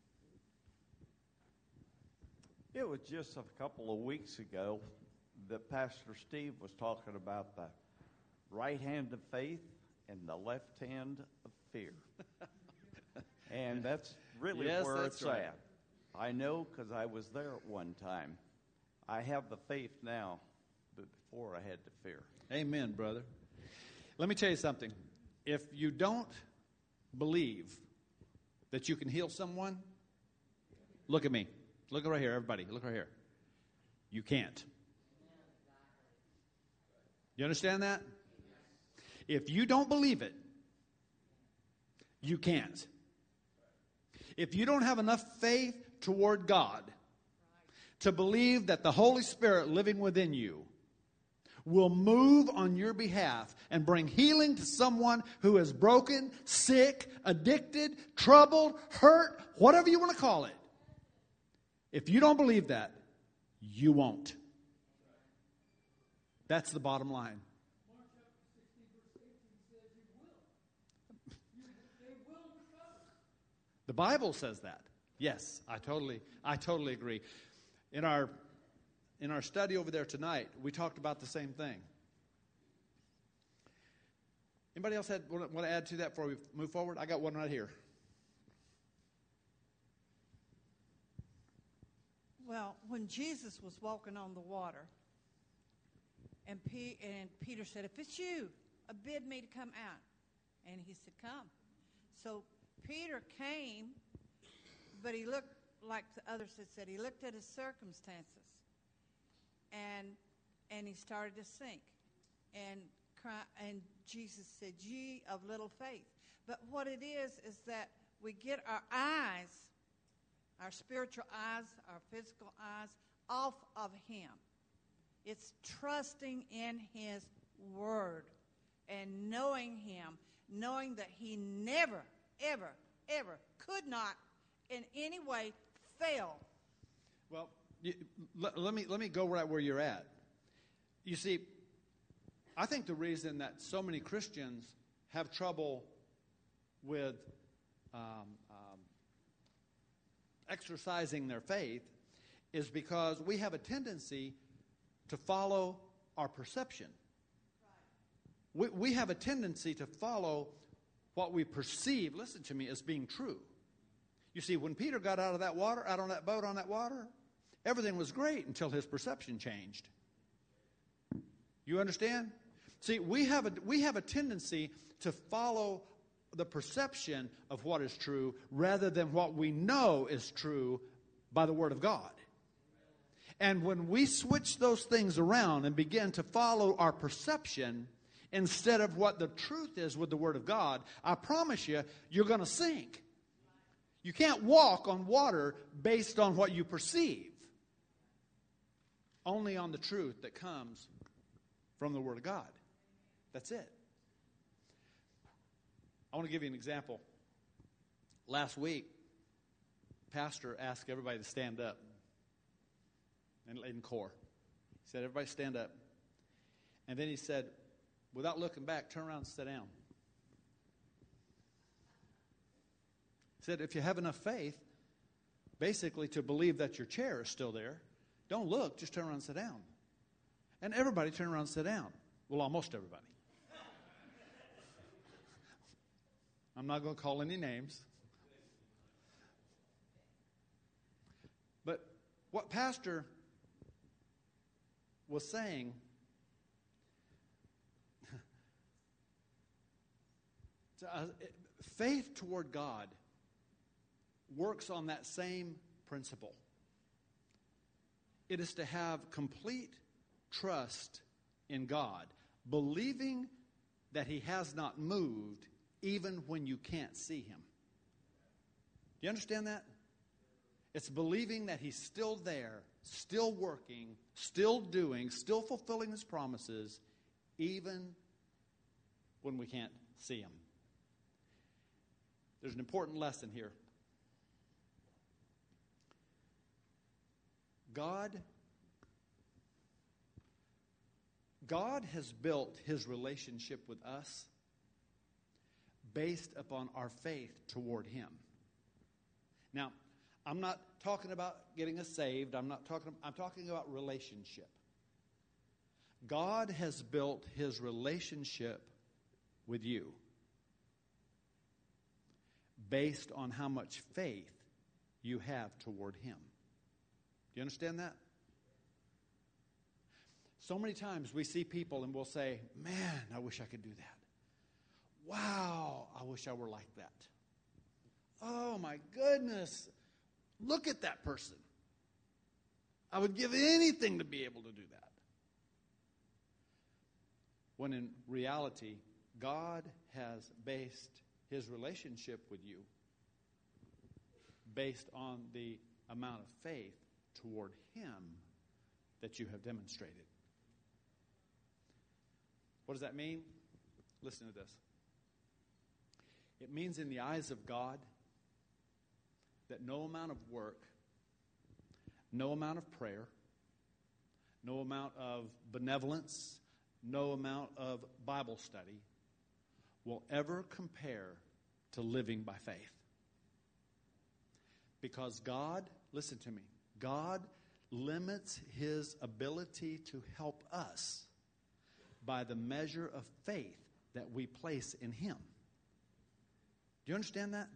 It was just a couple of weeks ago that Pastor Steve was talking about the right hand of faith and the left hand of fear. And that's really Yes, where that's it's right. at. I know because I was there at one time. I have the faith now, but before I had the fear. Amen, brother. Let me tell you something. If you don't believe that you can heal someone, look at me. Look right here, everybody. Look right here. You can't. You understand that? If you don't believe it, you can't. If you don't have enough faith toward God to believe that the Holy Spirit living within you will move on your behalf and bring healing to someone who is broken, sick, addicted, troubled, hurt, whatever you want to call it. If you don't believe that, you won't. That's the bottom line. The Bible says that. Yes, I totally, I totally agree. In our In our study over there tonight, we talked about the same thing. Anybody else had, want to add to that before we move forward? I got one right here. Well, when Jesus was walking on the water, and, P- and Peter said, if it's you, uh, bid me to come out. And he said, come. So Peter came, but he looked, like the others had said, he looked at his circumstances. And and he started to sink, and cry, and Jesus said, "Ye of little faith." But what it is is that we get our eyes, our spiritual eyes, our physical eyes, off of Him. It's trusting in His Word and knowing Him, knowing that He never, ever, ever could not, in any way, fail. Well. You, let, let me let me go right where you're at. You see, I think the reason that so many Christians have trouble with um, um, exercising their faith is because we have a tendency to follow our perception. We, we have a tendency to follow what we perceive, listen to me, as being true. You see, when Peter got out of that water, out on that boat on that water, everything was great until his perception changed. You understand? See, we have a, we have a tendency to follow the perception of what is true rather than what we know is true by the Word of God. And when we switch those things around and begin to follow our perception instead of what the truth is with the Word of God, I promise you, you're going to sink. You can't walk on water based on what you perceive. Only on the truth that comes from the Word of God. That's it. I want to give you an example. Last week, Pastor asked everybody to stand up in, in core. He said, everybody stand up. And then he said, without looking back, turn around and sit down. He said, if you have enough faith, basically to believe that your chair is still there, don't look, just turn around and sit down. And everybody turned around and sat down. Well, almost everybody. I'm not going to call any names. But what Pastor was saying, faith toward God works on that same principle. It is to have complete trust in God, believing that He has not moved even when you can't see Him. Do you understand that? It's believing that He's still there, still working, still doing, still fulfilling His promises, even when we can't see Him. There's an important lesson here. God, God has built His relationship with us based upon our faith toward Him. Now, I'm not talking about getting us saved. I'm not talking. I'm talking about relationship. God has built His relationship with you based on how much faith you have toward Him. Do you understand that? So many times we see people and we'll say, man, I wish I could do that. Wow, I wish I were like that. Oh my goodness, look at that person. I would give anything to be able to do that. When in reality, God has based His relationship with you based on the amount of faith toward him that you have demonstrated. What does that mean? Listen to this. It means in the eyes of God that no amount of work, no amount of prayer, no amount of benevolence, no amount of Bible study will ever compare to living by faith. Because God, listen to me, God limits his ability to help us by the measure of faith that we place in him. Do you understand that?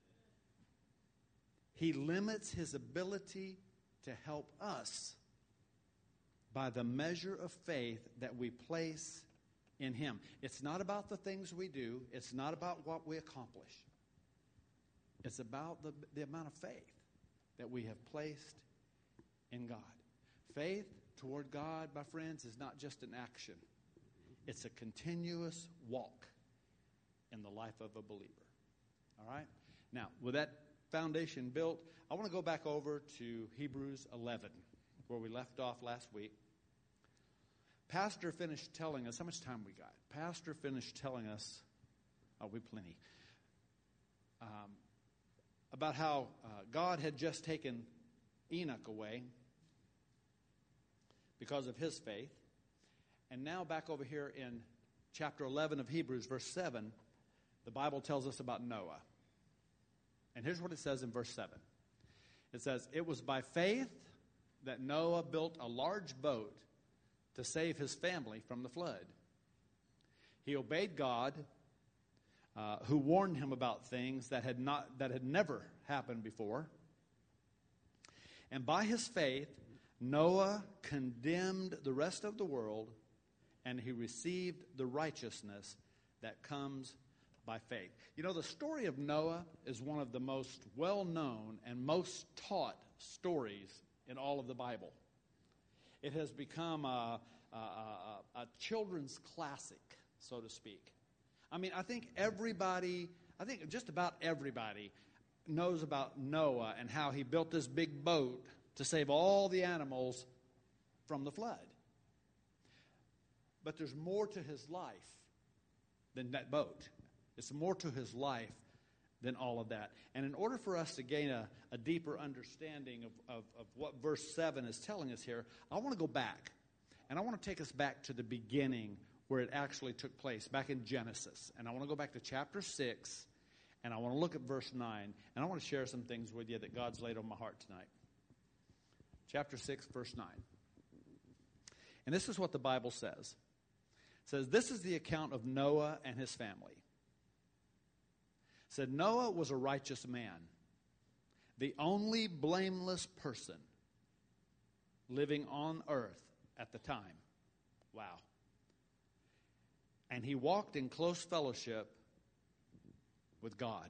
He limits his ability to help us by the measure of faith that we place in him. It's not about the things we do. It's not about what we accomplish. It's about the, the amount of faith that we have placed in God. Faith toward God, my friends, is not just an action. It's a continuous walk in the life of a believer. All right? Now, with that foundation built, I want to go back over to Hebrews eleven, where we left off last week. Pastor finished telling us, how much time we got? Pastor finished telling us, oh, we plenty, um, about how uh, God had just taken Enoch away because of his faith. And now back over here in chapter eleven of Hebrews, verse seven, the Bible tells us about Noah. And here's what it says in verse seven. It says, "It was by faith that Noah built a large boat to save his family from the flood. He obeyed God, uh, who warned him about things that had not that had never happened before. And by his faith, Noah condemned the rest of the world, and he received the righteousness that comes by faith." You know, the story of Noah is one of the most well-known and most taught stories in all of the Bible. It has become a, a, a, a children's classic, so to speak. I mean, I think everybody, I think just about everybody knows about Noah and how he built this big boat to save all the animals from the flood. But there's more to his life than that boat. It's more to his life than all of that. And in order for us to gain a, a deeper understanding of, of, of what verse seven is telling us here, I want to go back. And I want to take us back to the beginning where it actually took place, back in Genesis. And I want to go back to chapter six, and I want to look at verse nine. And I want to share some things with you that God's laid on my heart tonight. Chapter six, verse nine. And this is what the Bible says. It says, "This is the account of Noah and his family. It said, Noah was a righteous man, the only blameless person living on earth at the time." Wow. "And he walked in close fellowship with God."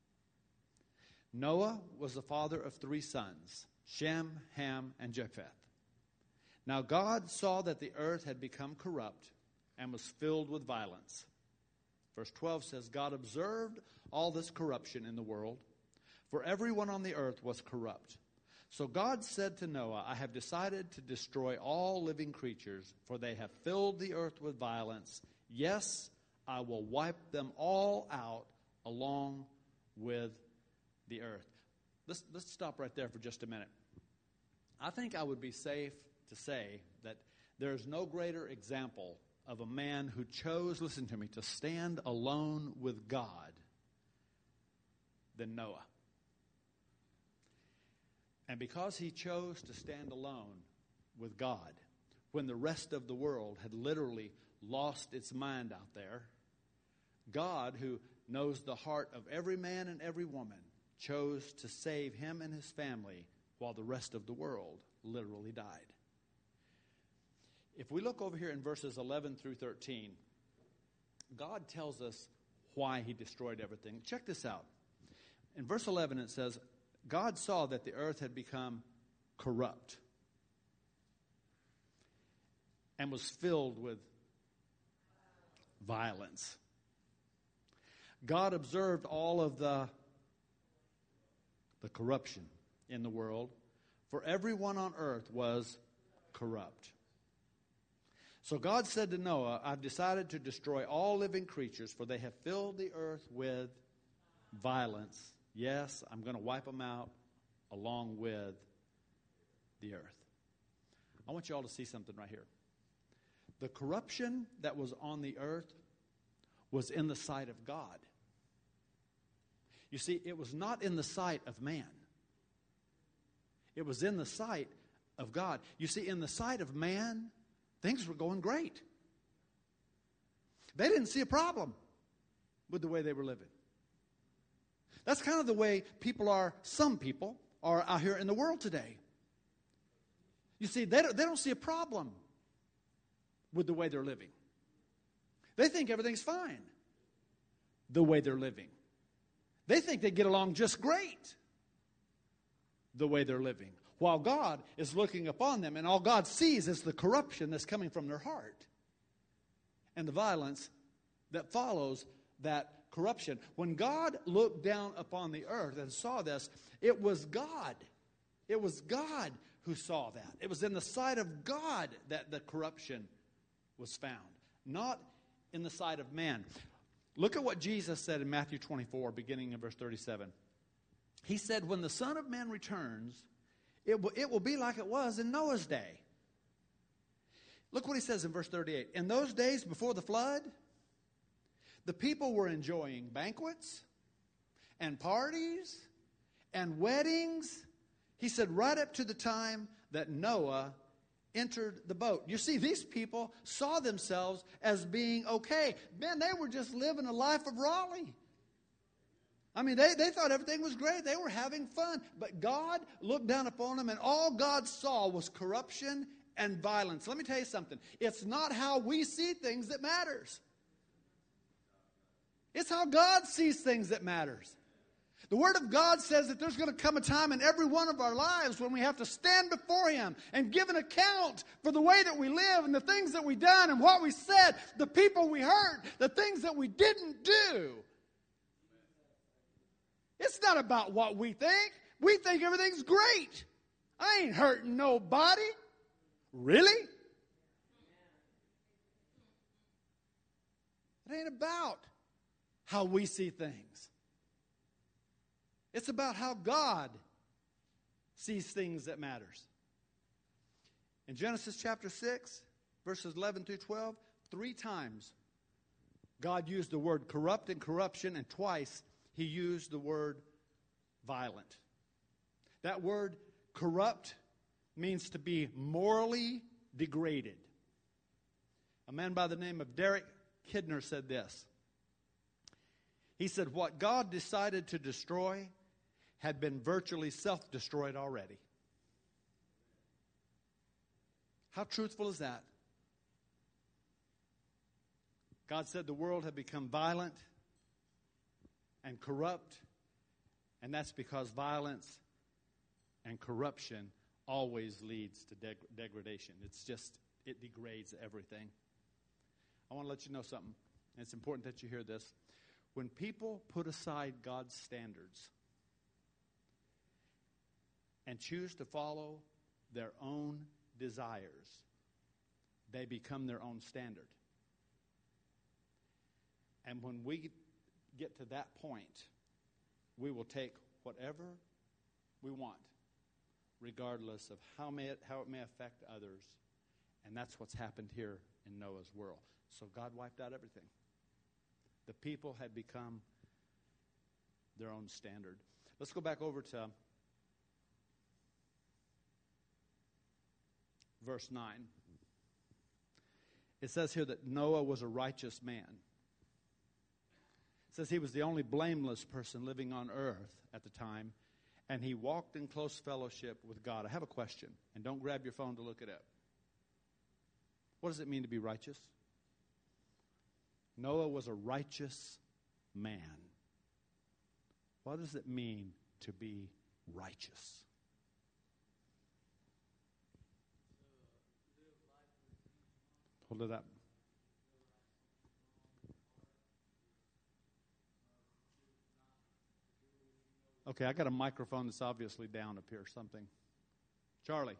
Noah was the father of three sons, Shem, Ham, and Japheth. Now God saw that the earth had become corrupt and was filled with violence. Verse twelve says, "God observed all this corruption in the world, for everyone on the earth was corrupt. So God said to Noah, I have decided to destroy all living creatures, for they have filled the earth with violence. Yes, I will wipe them all out along with the earth." Let's, let's stop right there for just a minute. I think I would be safe to say that there is no greater example of a man who chose, listen to me, to stand alone with God than Noah. And because he chose to stand alone with God, when the rest of the world had literally lost its mind out there, God, who knows the heart of every man and every woman, chose to save him and his family while the rest of the world literally died. If we look over here in verses eleven through thirteen, God tells us why he destroyed everything. Check this out. In verse eleven it says, God saw that the earth had become corrupt and was filled with violence. God observed all of the, the corruption in the world, for everyone on earth was corrupt. So God said to Noah, I've decided to destroy all living creatures, for they have filled the earth with violence. Yes, I'm going to wipe them out along with the earth. I want you all to see something right here. The corruption that was on the earth was in the sight of God. You see, it was not in the sight of man. It was in the sight of God. You see, in the sight of man, things were going great. They didn't see a problem with the way they were living. That's kind of the way people are, some people are out here in the world today. You see, they don't, they don't see a problem with the way they're living. They think everything's fine the way they're living. They think they get along just great the way they're living, while God is looking upon them, and all God sees is the corruption that's coming from their heart and the violence that follows that corruption. When God looked down upon the earth and saw this, it was God. It was God who saw that. It was in the sight of God that the corruption was found, not in the sight of man. Look at what Jesus said in Matthew twenty-four, beginning in verse thirty-seven. He said, when the Son of Man returns, it will, it will be like it was in Noah's day. Look what he says in verse thirty-eight. In those days before the flood, the people were enjoying banquets and parties and weddings. He said, right up to the time that Noah entered the boat. You see, these people saw themselves as being okay. Man, they were just living a life of Raleigh. I mean, they, they thought everything was great. They were having fun. But God looked down upon them, and all God saw was corruption and violence. Let me tell you something. It's not how we see things that matters. It's how God sees things that matters. The Word of God says that there's going to come a time in every one of our lives when we have to stand before Him and give an account for the way that we live and the things that we done and what we said, the people we hurt, the things that we didn't do. It's not about what we think. We think everything's great. I ain't hurting nobody. Really? It ain't about how we see things. It's about how God sees things that matters. In Genesis chapter six, verses eleven through twelve, three times God used the word corrupt and corruption, and twice He used the word violent. That word corrupt means to be morally degraded. A man by the name of Derek Kidner said this. He said, what God decided to destroy had been virtually self-destroyed already. How truthful is that? God said the world had become violent and corrupt, and that's because violence and corruption always leads to deg- degradation. It's just, it degrades everything. I want to let you know something, and it's important that you hear this. When people put aside God's standards and choose to follow their own desires, they become their own standard. And when we get to that point, we will take whatever we want, regardless of how, may it, how it may affect others. And that's what's happened here in Noah's world. So God wiped out everything. The people had become their own standard. Let's go back over to verse nine. It says here that Noah was a righteous man. It says he was the only blameless person living on earth at the time, and he walked in close fellowship with God. I have a question, and don't grab your phone to look it up. What does it mean to be righteous? Noah was a righteous man. What does it mean to be righteous? Hold it up. Okay, I got a microphone that's obviously down up here or something. Charlie.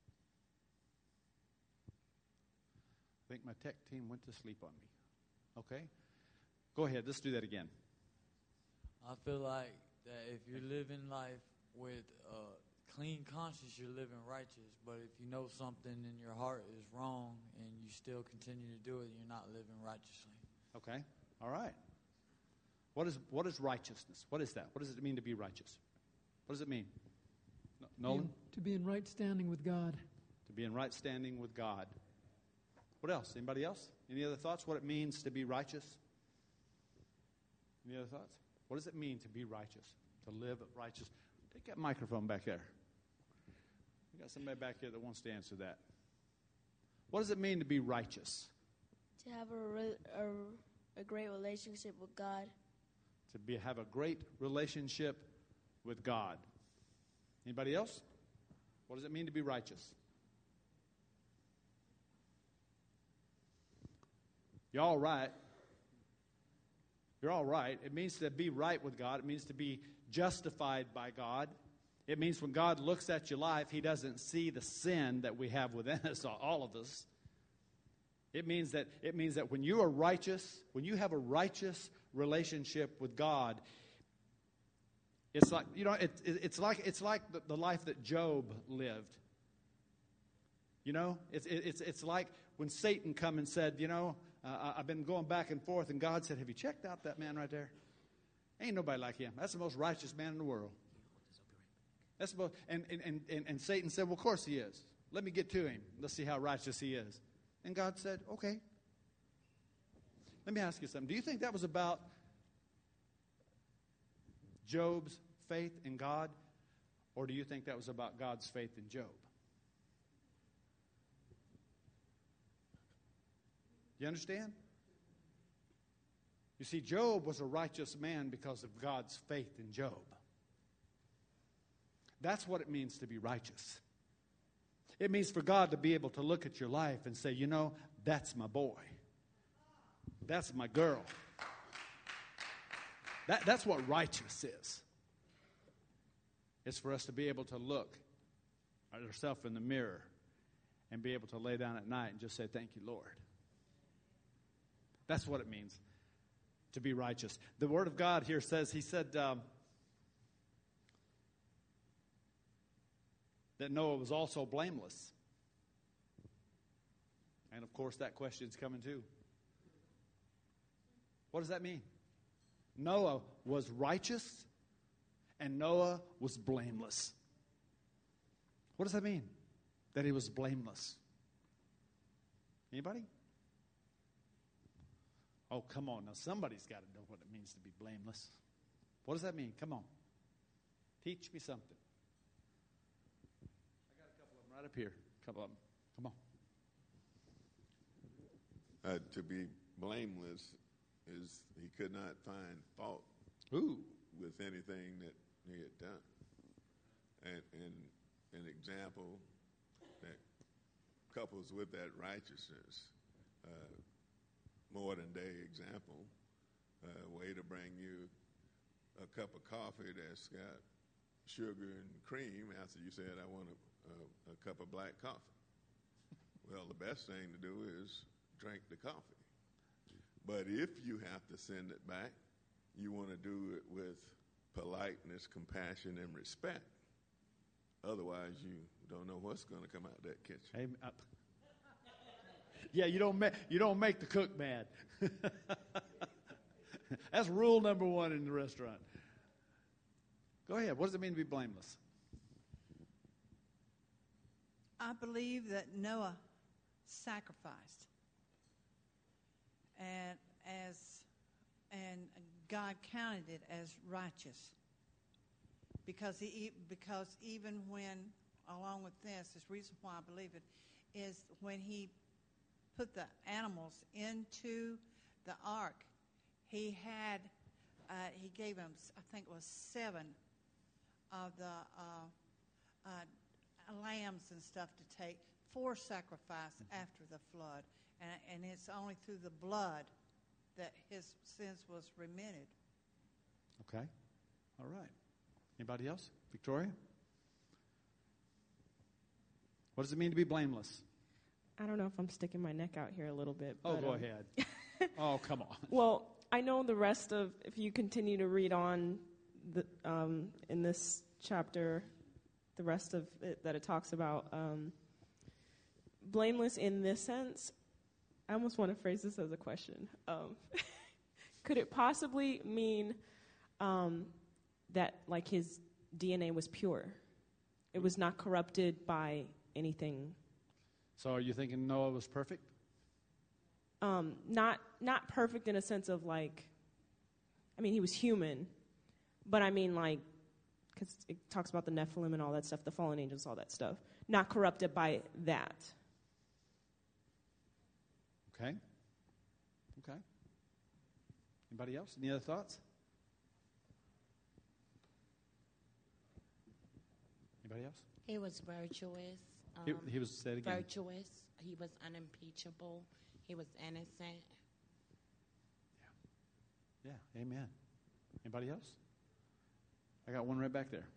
I think my tech team went to sleep on me. Okay? Go ahead. Let's do that again. I feel like that if you're living life with a clean conscience, you're living righteous. But if you know something in your heart is wrong and you still continue to do it, you're not living righteously. Okay? All right. What is what is righteousness? What is that? What does it mean to be righteous? What does it mean? Nolan? To be in right standing with God. To be in right standing with God. What else? Anybody else? Any other thoughts? What it means to be righteous? Any other thoughts? What does it mean to be righteous? To live righteous? Take that microphone back there. We got somebody back here that wants to answer that. What does it mean to be righteous? To have a, re- a, a great relationship with God. To be have a great relationship with God. Anybody else? What does it mean to be righteous? You're all right. You're all right. It means to be right with God. It means to be justified by God. It means when God looks at your life, He doesn't see the sin that we have within us, all of us. It means that it means that when you are righteous, when you have a righteous relationship with God, it's like you know, it, it, it's like it's like the, the life that Job lived. You know, it's it, it's it's like when Satan come and said, you know, uh, I've been going back and forth, and God said, "Have you checked out that man right there? Ain't nobody like him. That's the most righteous man in the world." That's about, and, and, and, and Satan said, "Well, of course he is. Let me get to him. Let's see how righteous he is." And God said, "Okay." Let me ask you something. Do you think that was about Job's faith in God, or do you think that was about God's faith in Job? You understand? You see, Job was a righteous man because of God's faith in Job. That's what it means to be righteous. It means for God to be able to look at your life and say, you know, that's my boy. That's my girl. That, that's what righteous is. It's for us to be able to look at ourselves in the mirror and be able to lay down at night and just say, thank you, Lord. That's what it means to be righteous. The Word of God here says, He said um, that Noah was also blameless. And of course, that question's coming too. What does that mean? Noah was righteous and Noah was blameless. What does that mean? That he was blameless. Anybody? Oh, come on. Now, somebody's got to know what it means to be blameless. What does that mean? Come on. Teach me something. I got a couple of them right up here. A couple of them. Come on. Uh, to be blameless is he could not find fault Ooh. with anything that he had done. And, and an example that couples with that righteousness, uh, modern day example, uh, way to bring you a cup of coffee that's got sugar and cream after you said, I want a, a, a cup of black coffee. Well, the best thing to do is drink the coffee. But if you have to send it back, you want to do it with politeness, compassion, and respect. Otherwise, you don't know what's going to come out of that kitchen. Hey, uh, yeah, you don't make you don't make the cook mad. That's rule number one in the restaurant. Go ahead. What does it mean to be blameless? I believe that Noah sacrificed, and as and God counted it as righteous. Because he because even when, along with this, this reason why I believe it is when he put the animals into the ark, he had uh, he gave them, I think it was seven of the uh, uh, lambs and stuff to take for sacrifice mm-hmm. after the flood, and, and it's only through the blood that his sins was remitted. Okay, all right. Anybody else? Victoria? What does it mean to be blameless? I don't know if I'm sticking my neck out here a little bit. Oh, but, go um, ahead. Oh, come on. Well, I know the rest of, if you continue to read on the, um, in this chapter, the rest of it that it talks about, um, blameless in this sense, I almost want to phrase this as a question. Um, could it possibly mean um, that, like, his D N A was pure? It was not corrupted by anything. So are you thinking Noah was perfect? Um, not not perfect in a sense of, like, I mean, he was human, but I mean, like, because it talks about the Nephilim and all that stuff, the fallen angels, all that stuff. Not corrupted by that. Okay. Okay. Anybody else? Any other thoughts? Anybody else? He was virtuous. Um, He- he was- say it again. Virtuous. He was unimpeachable. He was innocent. Yeah, amen. Anybody else? I got one right back there.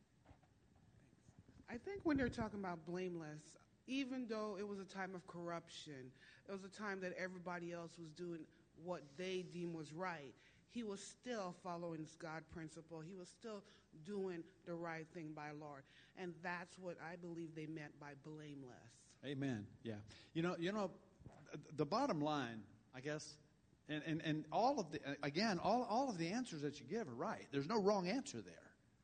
I think when they're talking about blameless, even though it was a time of corruption, it was a time that everybody else was doing what they deemed was right, he was still following this God principle. He was still doing the right thing by Lord. And that's what I believe they meant by blameless. Amen. Yeah. You know, you know, the bottom line, I guess, and, and, and all of the, again, all, all of the answers that you give are right. There's no wrong answer there.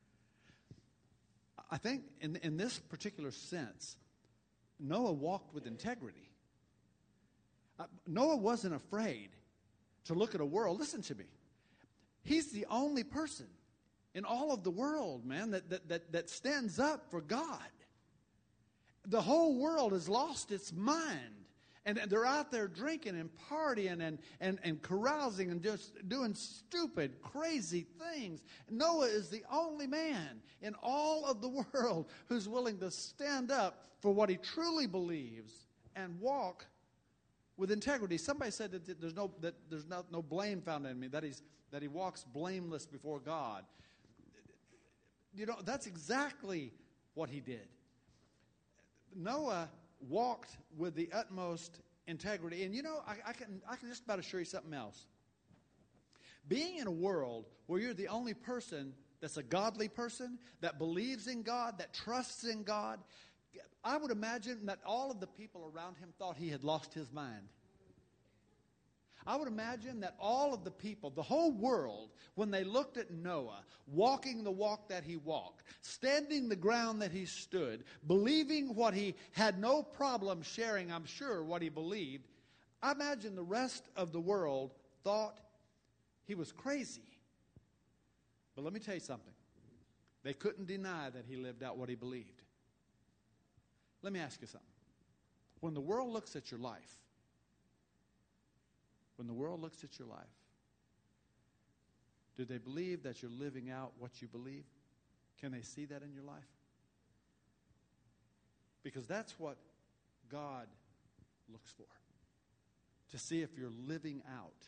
I think in, in this particular sense, Noah walked with integrity. Uh, Noah wasn't afraid to look at a world. Listen to me. He's the only person in all of the world, man, that, that, that, that stands up for God. The whole world has lost its mind. And they're out there drinking and partying and, and, and carousing and just doing stupid, crazy things. Noah is the only man in all of the world who's willing to stand up for what he truly believes and walk with integrity. Somebody said that there's no that there's no, no blame found in me, that he's that he walks blameless before God. You know, that's exactly what he did. Noah walked with the utmost integrity. And you know, I, I can I can just about assure you something else. Being in a world where you're the only person that's a godly person, that believes in God, that trusts in God, I would imagine that all of the people around him thought he had lost his mind. I would imagine that all of the people, the whole world, when they looked at Noah, walking the walk that he walked, standing the ground that he stood, believing what he had no problem sharing, I'm sure, what he believed, I imagine the rest of the world thought he was crazy. But let me tell you something. They couldn't deny that he lived out what he believed. Let me ask you something. When the world looks at your life, when the world looks at your life, do they believe that you're living out what you believe? Can they see that in your life? Because that's what God looks for. To see if you're living out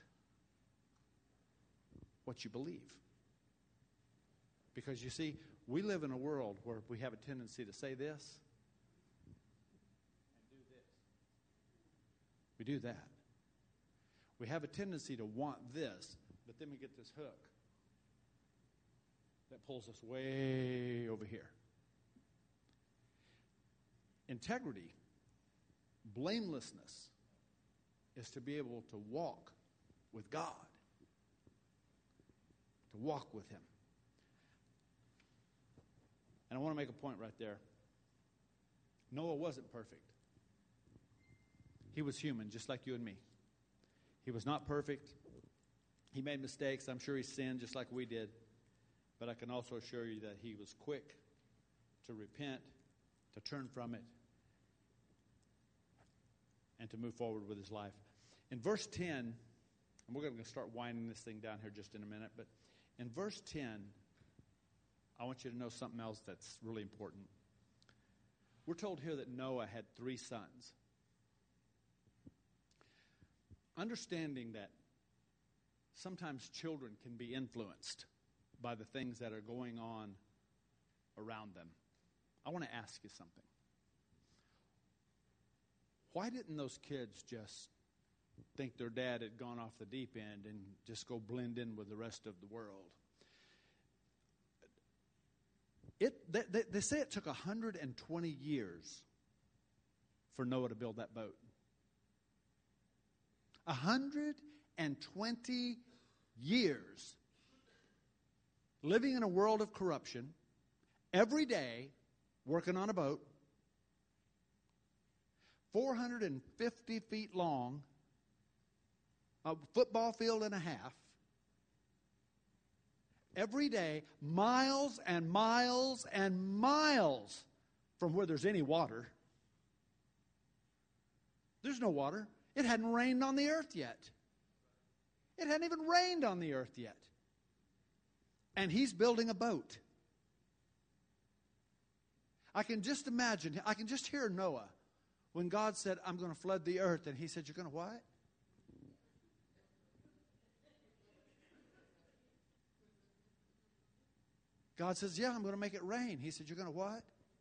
what you believe. Because you see, we live in a world where we have a tendency to say this and do this. We do that. We have a tendency to want this, but then we get this hook that pulls us way over here. Integrity, blamelessness, is to be able to walk with God, to walk with Him. And I want to make a point right there. Noah wasn't perfect. He was human, just like you and me. He was not perfect. He made mistakes. I'm sure he sinned just like we did. But I can also assure you that he was quick to repent, to turn from it, and to move forward with his life. In verse ten, and we're going to start winding this thing down here just in a minute, but in verse ten, I want you to know something else that's really important. We're told here that Noah had three sons. Understanding that sometimes children can be influenced by the things that are going on around them. I want to ask you something. why didn't those kids just think their dad had gone off the deep end and just go blend in with the rest of the world? It, they, they, they say it took one hundred twenty years for Noah to build that boat. one hundred twenty years living in a world of corruption, every day working on a boat, four hundred fifty feet long, a football field and a half, every day, miles and miles and miles from where there's any water. There's no water. It hadn't rained on the earth yet. It hadn't even rained on the earth yet. And he's building a boat. I can just imagine, I can just hear Noah when God said, I'm going to flood the earth. And he said, you're going to what? God says, yeah, I'm going to make it rain. He said, you're going to what?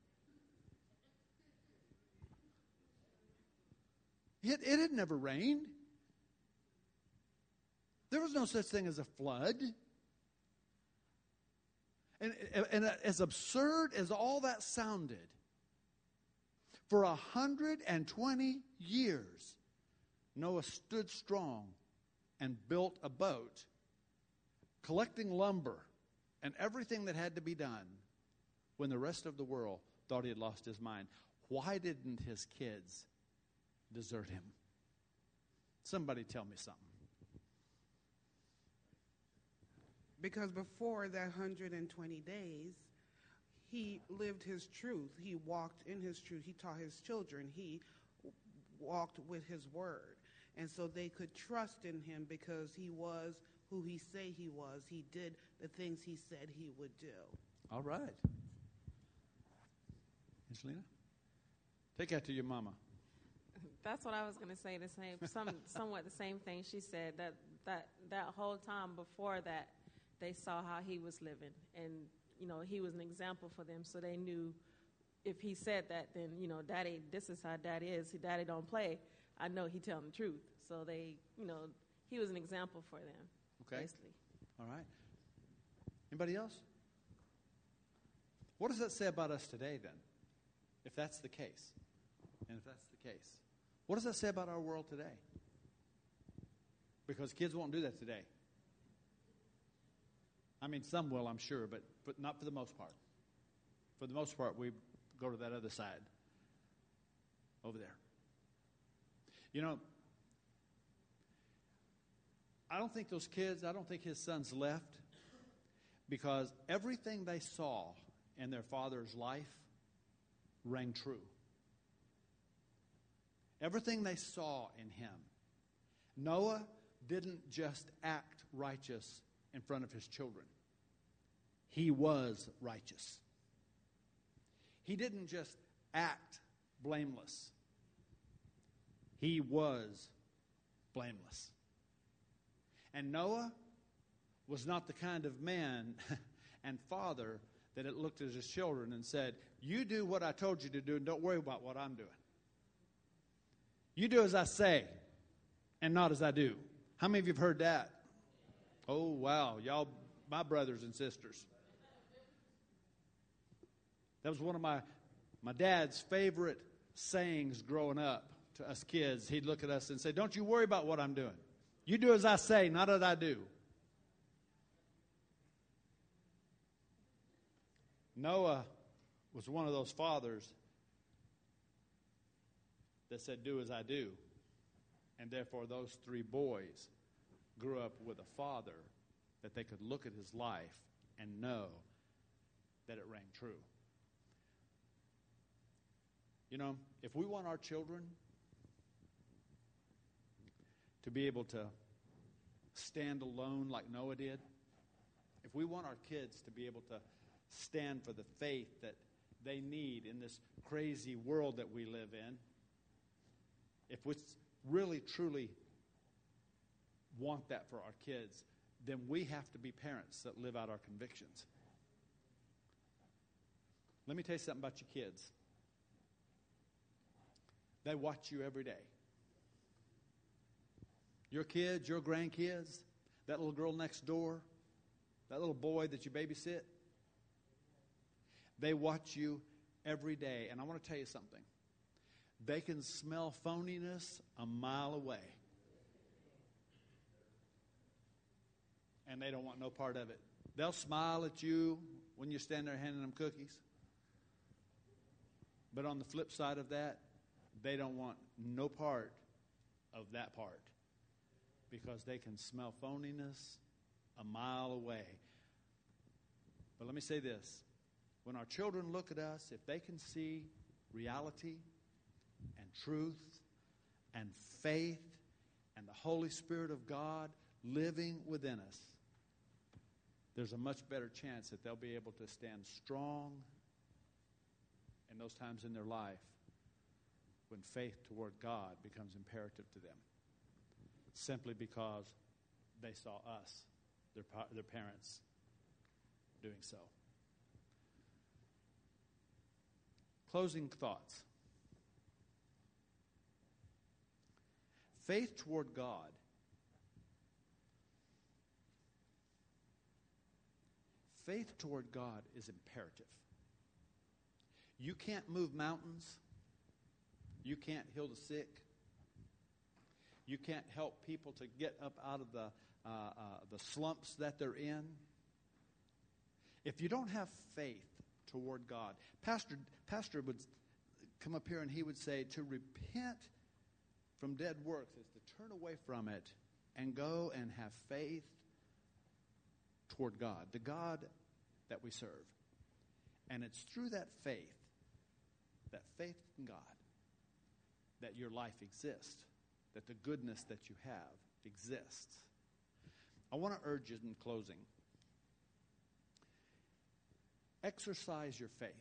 It, it had never rained. There was no such thing as a flood. And, and as absurd as all that sounded, for one hundred twenty years, Noah stood strong and built a boat, collecting lumber and everything that had to be done when the rest of the world thought he had lost his mind. Why didn't his kids desert him? Somebody tell me something. Because before that one hundred twenty days, he lived his truth. He walked in his truth. He taught his children. He walked with his word. And so they could trust in him because he was who he say he was. He did the things he said he would do. All right. Angelina? Take that to your mama. That's what I was going to say, the same, some, somewhat the same thing she said, that, that, that whole time before that, they saw how he was living. And, you know, he was an example for them, so they knew if he said that, then, you know, Daddy, this is how Daddy is. Daddy don't play. I know he telling the truth. So they, you know, he was an example for them, okay. basically. All right. Anybody else? What does that say about us today, then, if that's the case? And if that's the case, what does that say about our world today? Because kids won't do that today. I mean, some will, I'm sure, but, but not for the most part. For the most part, we go to that other side over there. You know, I don't think those kids, I don't think his sons left because everything they saw in their father's life rang true. Everything they saw in him. Noah didn't just act righteous in front of his children. He was righteous. He didn't just act blameless. He was blameless. And Noah was not the kind of man and father that it looked at his children and said, you do what I told you to do and don't worry about what I'm doing. You do as I say and not as I do. How many of you have heard that? Oh, wow. Y'all, my brothers and sisters. That was one of my, my dad's favorite sayings growing up to us kids. He'd look at us and say, don't you worry about what I'm doing. You do as I say, not as I do. Noah was one of those fathers that said, do as I do. And therefore, those three boys grew up with a father that they could look at his life and know that it rang true. You know, if we want our children to be able to stand alone like Noah did, if we want our kids to be able to stand for the faith that they need in this crazy world that we live in, if we really, truly want that for our kids, then we have to be parents that live out our convictions. Let me tell you something about your kids. They watch you every day. Your kids, your grandkids, that little girl next door, that little boy that you babysit, they watch you every day. And I want to tell you something. They can smell phoniness a mile away. And they don't want no part of it. They'll smile at you when you stand there handing them cookies. But on the flip side of that, they don't want no part of that part. Because they can smell phoniness a mile away. But let me say this. When our children look at us, if they can see reality and truth and faith and the Holy Spirit of God living within us, there's a much better chance that they'll be able to stand strong in those times in their life when faith toward God becomes imperative to them, simply because they saw us, their, their parents, doing so. Closing thoughts. Faith toward God Faith toward God is imperative. You can't move mountains. You can't heal the sick. You can't help people to get up out of the uh, uh, the slumps that they're in. If you don't have faith toward God, Pastor Pastor would come up here and he would say to repent from dead works is to turn away from it and go and have faith toward God, the God that we serve. And it's through that faith, that faith in God, that your life exists, that the goodness that you have exists. I want to urge you in closing, exercise your faith.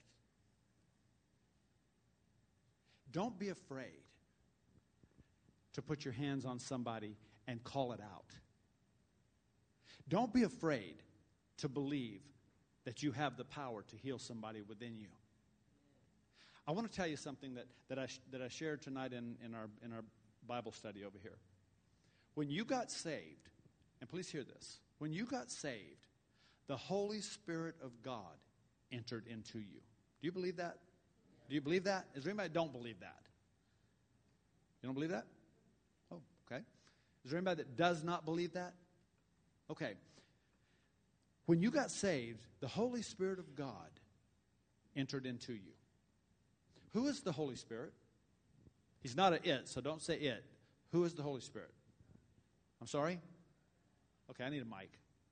Don't be afraid to put your hands on somebody and call it out. Don't be afraid to believe that you have the power to heal somebody within you. I want to tell you something that, that, I, that I shared tonight in, in, our, in our Bible study over here. When you got saved, and please hear this, when you got saved, the Holy Spirit of God entered into you. Do you believe that? Do you believe that? Is there anybody that don't believe that? You don't believe that? Oh, okay. Is there anybody that does not believe that? Okay. When you got saved, the Holy Spirit of God entered into you. Who is the Holy Spirit? He's not a it, so don't say it. Who is the Holy Spirit? I'm sorry? Okay, I need a mic.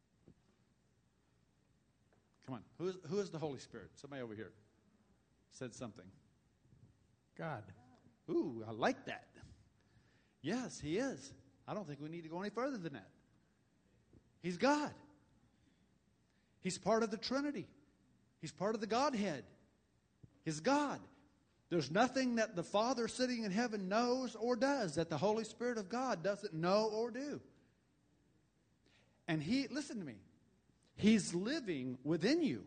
Come on. Who is, who is the Holy Spirit? Somebody over here said something. God. Ooh, I like that. Yes, he is. I don't think we need to go any further than that. He's God. He's part of the Trinity. He's part of the Godhead. He's God. There's nothing that the Father sitting in heaven knows or does that the Holy Spirit of God doesn't know or do. And he, listen to me, he's living within you.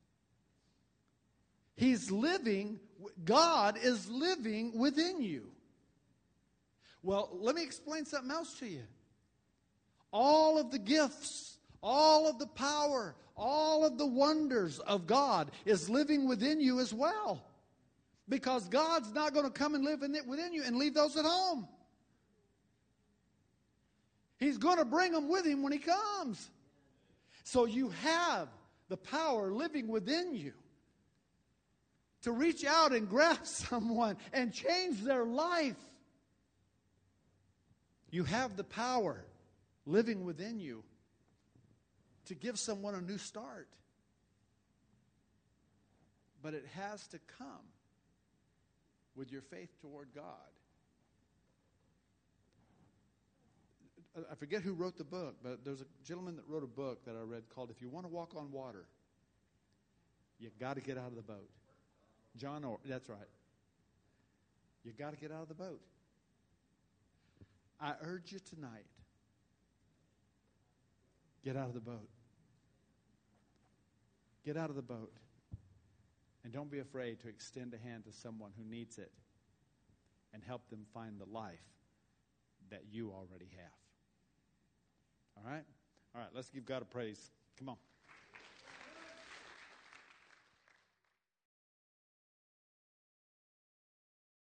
He's living, God is living within you. Well, let me explain something else to you. All of the gifts, all of the power, all of the wonders of God is living within you as well. Because God's not going to come and live in it within you and leave those at home. He's going to bring them with him when he comes. So you have the power living within you to reach out and grab someone and change their life. You have the power living within you to give someone a new start. But it has to come with your faith toward God. I forget who wrote the book, but there's a gentleman that wrote a book that I read called If You Want to Walk on Water, You Got to Get Out of the Boat. John Orr, that's right. You got to get out of the boat. I urge you tonight, get out of the boat. Get out of the boat. And don't be afraid to extend a hand to someone who needs it. And and help them find the life that you already have. All right? All right, let's give God a praise. Come on.